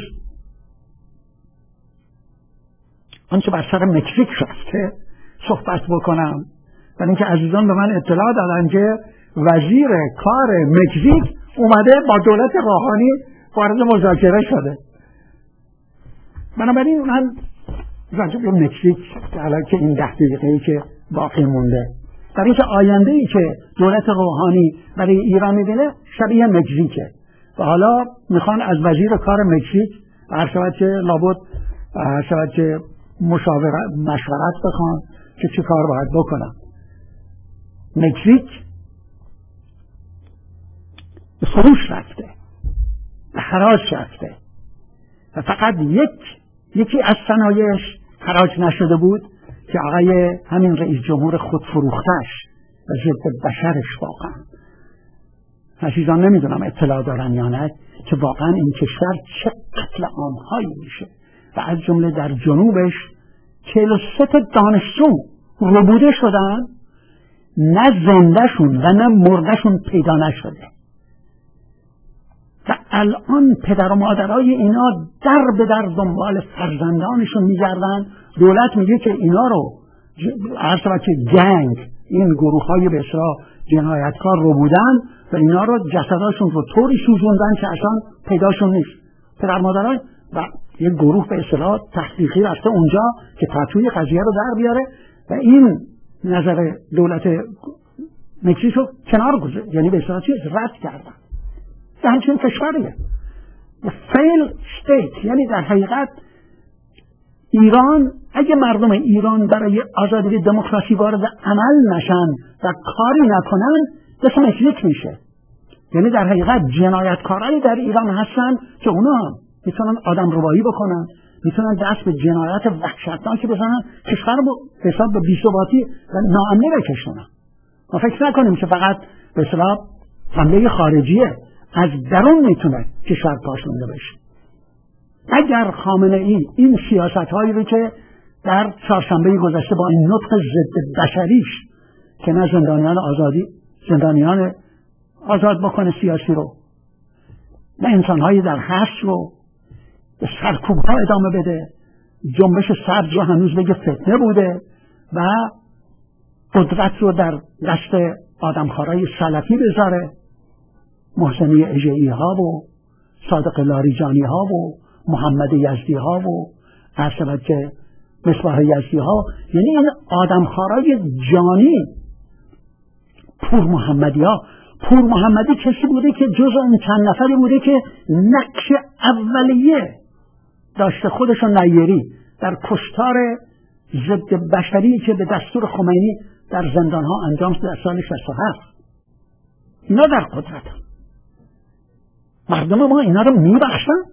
آنچه بر سر مکزیک رفته صحبت بکنم، برای اینکه عزیزان به من اطلاع دادن که وزیر کار مکزیک اومده با دولت روحانی وارد مذاکره شده. بنابراین من راجع به مکزیک که این ده دقیقه‌ای که باقی مونده، برای اینکه آینده ای که دولت روحانی برای ایران میبینه شبیه مکزیکه و حالا میخوان از وزیر کار مکزیک هر شود که لابد هر شود که مشاورت مشورت بخوان که چه کار باید بکنم. مکزیک به فروش رفته، به حراج رفته و فقط یک یکی از صنایعش خراج نشده بود که آقای همین رئیس جمهور خود فروختش و ضد بشرش واقعا عزیزان نمیدونم اطلاع دارن یا نه که واقعا این کشور چه قتل عام‌هایی میشه و از جمله در جنوبش چهل و سه تا دانشجو ربوده شدن، نه زندهشون و نه مردهشون پیدا نشده و الان پدر و مادرای اینا در به در دنبال فرزندانشون میگردن. دولت میگه که اینا رو عرض که گنگ، این گروه های به اصطلاح جنایتکار رو بودن و اینا رو جسداشون رو طوری سوزوندن که اصلا پیداشون نیست. پدر مادرای و یک گروه به اصطلاح تحقیقی رفته اونجا که پتوی قضیه رو در بیاره و این نظر دولت مکزیک رو کنار گذاشت، یعنی به اصطلاح چیز رد کردن. به همچین کشوریه فیل استیت. یعنی در حقیقت ایران، اگه مردم ایران برای آزادی و دموکراسی وارد عمل نشن و کاری نکنن مثل مکزیک میشه. یعنی در حقیقت جنایتکارایی در ایران هستن که اونا میتونن آدم ربایی بکنن، میتونن دست به جنایت وحشتناکی بزنن، کشور رو به حساب بی‌ثباتی و ناامنی بکشونن. ما فکر نکنیم که فقط به اصطلاح حمله خارجیه، از درون میتونه کشور پاشونده بشه. اگر خامنه ای این سیاست هایی رو که در چهارشنبه گذشته با این نطق ضد بشریش که نه زندانیان آزادی زندانیان آزاد بکنه سیاسی رو، نه انسانهایی در حبس رو به سرکوب ها ادامه بده، جنبش سبز رو هنوز بگه فتنه بوده و قدرت رو در دست آدمخوارای سلفی بذاره، محسنی اژه‌ای ها و صادق لاریجانی ها و محمد یزدی ها و عرض که مصباح یزدی ها، یعنی این آدمخوارای جانی پور محمدی ها. پور محمدی کسی بوده که جز اون چند نفری بوده که نقش اولیه داشته خودشون نیری در کشتار ضد بشری که به دستور خمینی در زندان ها انجام شد در سال شصت و هفت. اینا در قدرت هم. مردم ما اینا رو میبخشن.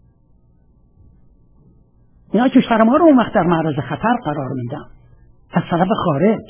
اینا کشور ما رو اون وقت در معرض خطر قرار میدن از طرف خارج.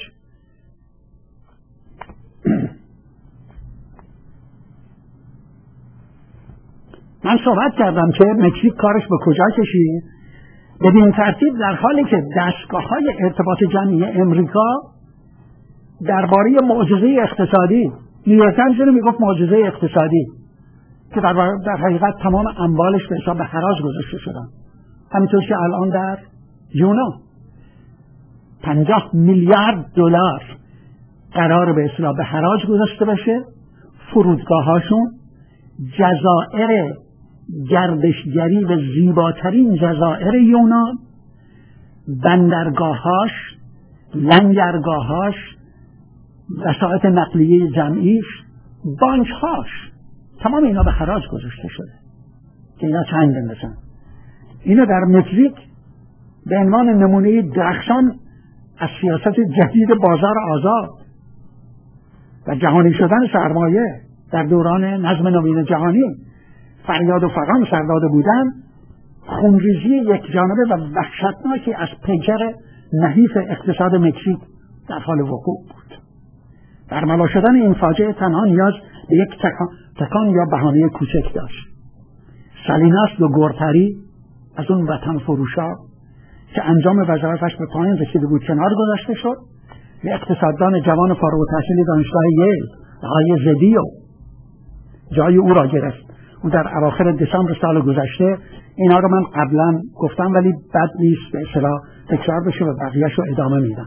من صحبت کردم که مکزیک کارش به کجا کشید. بدین ترتیب در حالی که دستگاه‌های ارتباط جمعی امریکا درباره معجزه اقتصادی، نیویورک تایمز رو میگفت معجزه اقتصادی که در, در حقیقت تمام اموالش به حساب حراج گذاشته شدن، همینطور که الان در یونان پنجاه میلیارد دلار قرار به اصطلاح به حراج گذاشته بشه. فرودگاهاشون جزایر گردشگری و زیباترین جزایر یونان، بندرگاهاش، لنگرگاهاش، وسایط نقلیه جمعیش، بانکهاش، تمام اینا به حراج گذاشته شده که اینا چند بندازن. اینا در مکزیک به عنوان نمونه درخشان از سیاست جدید بازار آزاد و جهانی شدن سرمایه در دوران نظم نوین جهانی فریاد و فغان سر داده بودن، خونریزی یک جانبه و وحشتناکی از پیکر نحیف اقتصاد مکزیک در حال وقوع بود. برملا شدن این فاجعه تنها نیاز به یک تکان, تکان یا بهانه کوچک داشت. سالیناس دو گورتری از اون وطن فروشا که انجام وظایفش به پایین رسیده بود کنار گذاشته شد. به اقتصاددان جوان فارغ التحصیل دانشگاه ییل آقای زدیو جای او را گرفت. او در اواخر دسامبر سال گذشته، اینا رو من قبلا گفتم ولی بد نیست به اصطلاح تکرار بشه و بقیه‌اش رو ادامه میدم.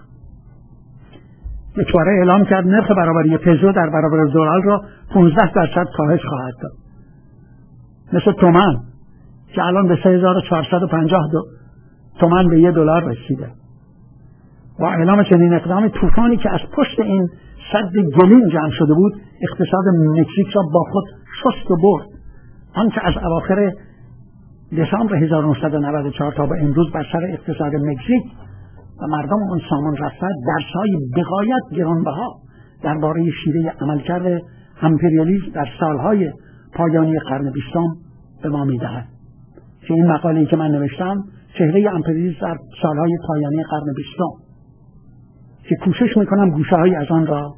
یک باره اعلام کرد نرخ برابری پزو در برابر دلار را پانزده درصد کاهش خواهد داد، مثل تومان که الان به سه هزار و چهارصد و پنجاه تومان به یک دلار رسیده. و اعلام چنین اقدام طوفانی که از پشت این سد گلین جمع شده بود اقتصاد مکزیک را با خود شست و برد. آنچه از اواخر دسامبر هزار و نهصد و نود و چهار تا به امروز بر سر اقتصاد مکزیک و مردم اون سامان رفته درس‌های بغایت گرانبها درباره شیوه عملکرد امپریالیسم در سالهای پایانی قرن بیستم به ما می‌دهد. که این مقاله‌ای که من نوشتم چهره امپریالیسم در سالهای پایانی قرن بیستم که کوشش میکنم گوشه‌هایی از آن را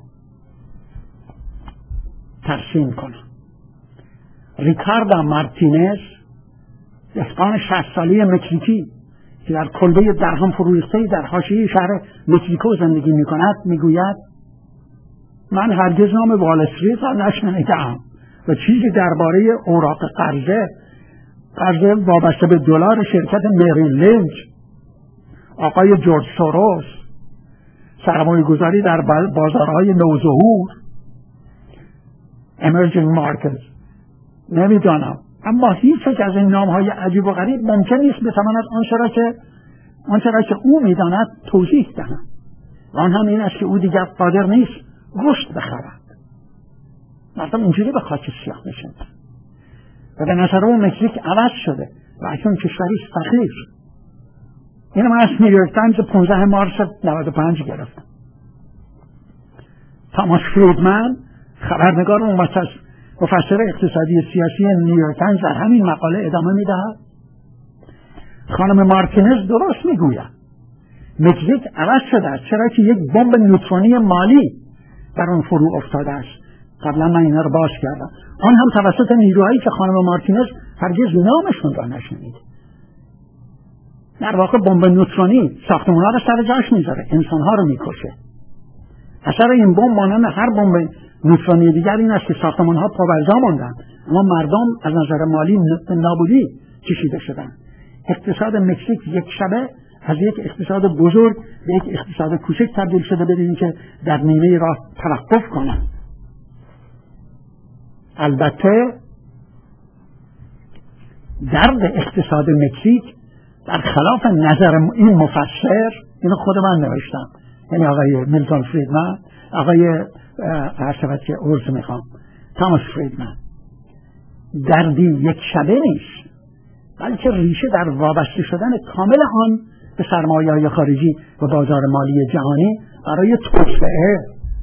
ترسیم کنم. ریکاردو مارتینز، دهقان شصت ساله مکزیکی که در کلبه درهم فروریخته‌ای در حاشیه شهر مکزیکو زندگی میکند، میگوید من هرگز نام وال استریت را نشنیدم و چیزی درباره اوراق قرضه قرضه وابسته به دلار شرکت مریل لینچ، آقای جورج سوروس، سرمایه گذاری در بازارهای نوظهور، emerging markets نمیدانم. اما هیچ یک از این نامهای عجیب و غریب ممکن نیست بتواند آنچه را که آنچه را که او میداند توضیح دهد. و آن هم این است که او دیگر قادر نیست گوشت بخرد. مردم اینجوری به خاک سیاه میشند و به نظر او مکزیک عوض شده و اکنون کشوری فقیر. اینو من از نیویورک تایمز پانزده مارس نود و پنج گرفتم. تاماس فریدمن، خبرنگار و مفسر اقتصادی سیاسی نیویورک تایمز، در همین مقاله ادامه میدهد خانم مارتینز درست میگوید مکزیک عوض شده است، چرا که یک بمب نوترونی مالی در اون فرو افتاده است. قبلا من اینا رو باز کردم، آن هم توسط نیروهایی که خانم مارتینز هرگز نامشون را نشنید. در واقع بمب نوترونی ساختمان‌ها رو سر جاش میذاره، انسان‌ها رو میکشه. اثر این بمب مانند هر بمب نوترونی دیگر این است که ساختمان‌ها پابرجا ماندن، اما مردم از نظر مالی نابودی کشیده شدن. اقتصاد مکزیک یک شبه از یک اقتصاد بزرگ به یک اقتصاد کوچک تبدیل شده، بدون اینکه در نیمه راه توقف کنن. البته درد اقتصاد مکزیک در خلاف نظر این مفسر، اینو خود من نوشتم، یعنی آقای میلتون فریدمن، آقای عرصبت که عرض میخوام تاماس فریدمن، دردی یک شبه نیست، بلکه ریشه در وابسته شدن کامل آن به سرمایه‌های خارجی و بازار مالی جهانی برای توسعه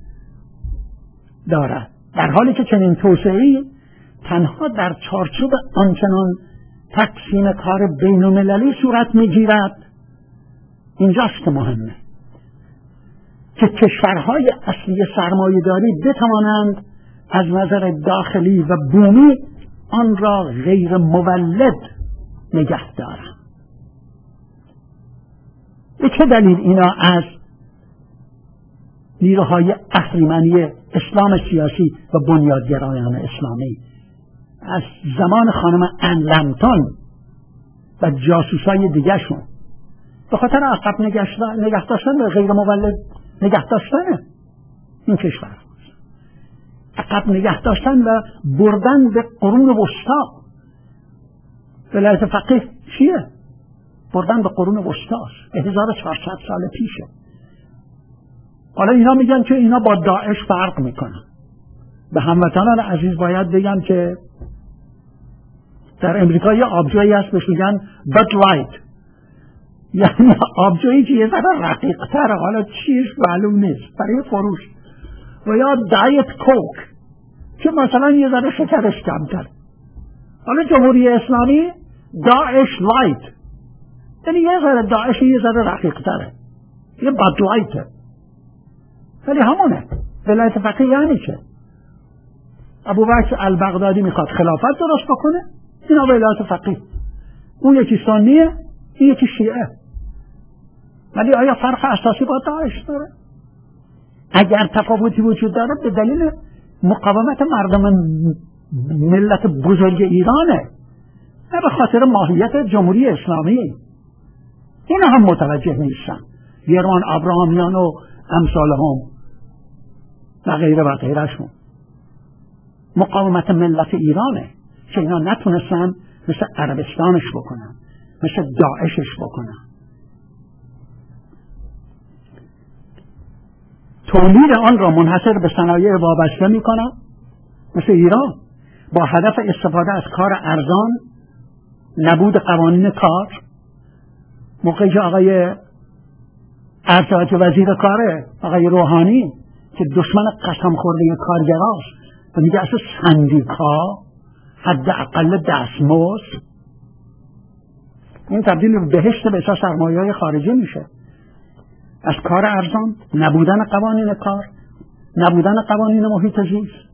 دارد. در حالی که چنین توسعه‌ای تنها در چارچوب آنچنان تقسیم کار بین‌المللی صورت می‌گیرد، اینجاست که مهمه که کشورهای اصلی سرمایه‌داری بتوانند از نظر داخلی و بومی آن را غیر مولد نگه دارند. به چه دلیل اینا از نیروهای اهریمنی اسلام سیاسی و بنیادگرایان اسلامی از زمان خانم ان لمپتون و جاسوسای دیگرشون به خاطر عقب نگه داشتن و غیر مولد نگه داشتن این کشور، عقب نگه داشتن و بردن به قرون وسطا. ولایت فقیه چیه؟ بردن به قرون وسطاست، هزار و چهارصد سال پیشه. حالا اینا میگن که اینا با داعش فرق میکنن. به هموطنان عزیز باید بگم که در امریکا یه آبجویی هست بهش میگن بد لایت، یعنی آبجویی که یه ذره رقیق‌تره، حالا چیش معلوم نیست، برای فروش. و یا دایت کوک که مثلا یه ذره شکرش کمتر. حالا جمهوری اسلامی داعش لایت، یعنی یه ذره داعش یه ذره رقیق‌تره، یه بد لایته، ولی همونه. ولایت فقیه یعنی چه؟ ابوبکر البغدادی میخواد خلافت درست بکنه، اینا ولایت فقیه. اون یکی سنیه، این یکی شیعه. ولی آیا فرق اساسی با داعش داره؟ اگر تفاوتی وجود داره به دلیل مقاومت مردم ملت بزرگ ایرانه، نه به خاطر ماهیت جمهوری اسلامی. اینا هم متوجه نیستن، گرمان ابراهامیان و امثالهم و غیره و غیرشون. مقاومت ملت ایرانه که اینا نتونستن مثل عربستانش بکنن، مثل داعشش بکنن. تولید آن را منحصر به صنایع وابسته میکنن مثل ایران، با هدف استفاده از کار ارزان، نبود قوانین کار. موقعی که آقای ارتباط وزیر کاره، آقای روحانی، که دشمن قسم خورده کارگراست و میگه اصلا سندیکا حد اقل دستمزد، این تبدیل به بهشت به اساس سرمایه‌های خارجی میشه. از کار ارزان، نبودن قوانین کار، نبودن قوانین محیط زیست،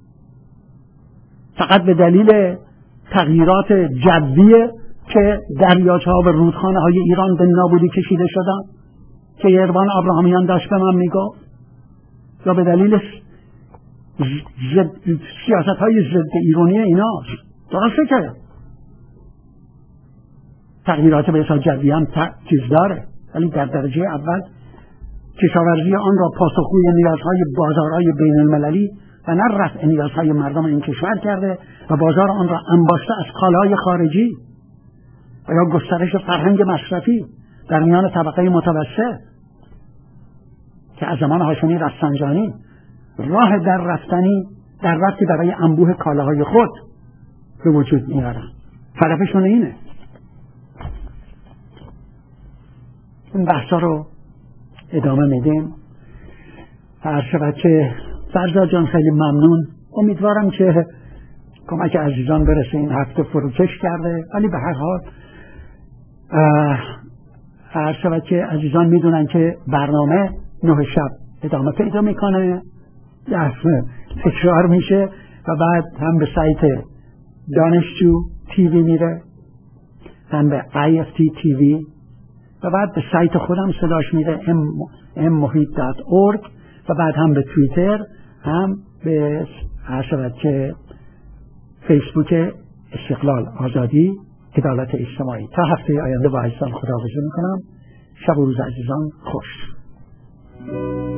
فقط به دلیل تغییرات جدیه که دریاچه‌ها و رودخانه‌های ایران به نابودی کشیده شدن که یربان ابراهامیان داشت به من میگفت، یا به دلیل سیاست‌های ضد ایرانی ایناست. درسته که تغییرات به حساب جدی هم چیز داره، ولی در درجه اول کشاورزی آن را پاسخگوی نیازهای بازارهای بین المللی و نه رفع نیازهای مردم این کشور کرده و بازار آن را انباشته از کالاهای خارجی و یا گسترش فرهنگ مصرفی در میان طبقه متوسط که از زمان هاشمی رفسنجانی راه در رفتنی در رفتی برای انبوه کالاهای خود به وجود میارن. هدفشون اینه. این بحثا رو ادامه میدیم. هر شود که فرزاد جان خیلی ممنون. امیدوارم که کمک عزیزان برسه. این هفته فروکش کرده، ولی به هر حال هر شود که عزیزان میدونن که برنامه نه شب ادامه پیدا میکنه، تکرار میشه و بعد هم به سایت دانشجو تیوی میره، هم به آی اف تی تیوی و بعد به سایت خودم صداش میره ام محیط دات اورگ و بعد هم به توییتر، هم به هر شود که فیسبوک استقلال آزادی عدالت اجتماعی. تا هفته آینده با عزیزان خداحافظی میکنم. شب و روز عزیزان خوش.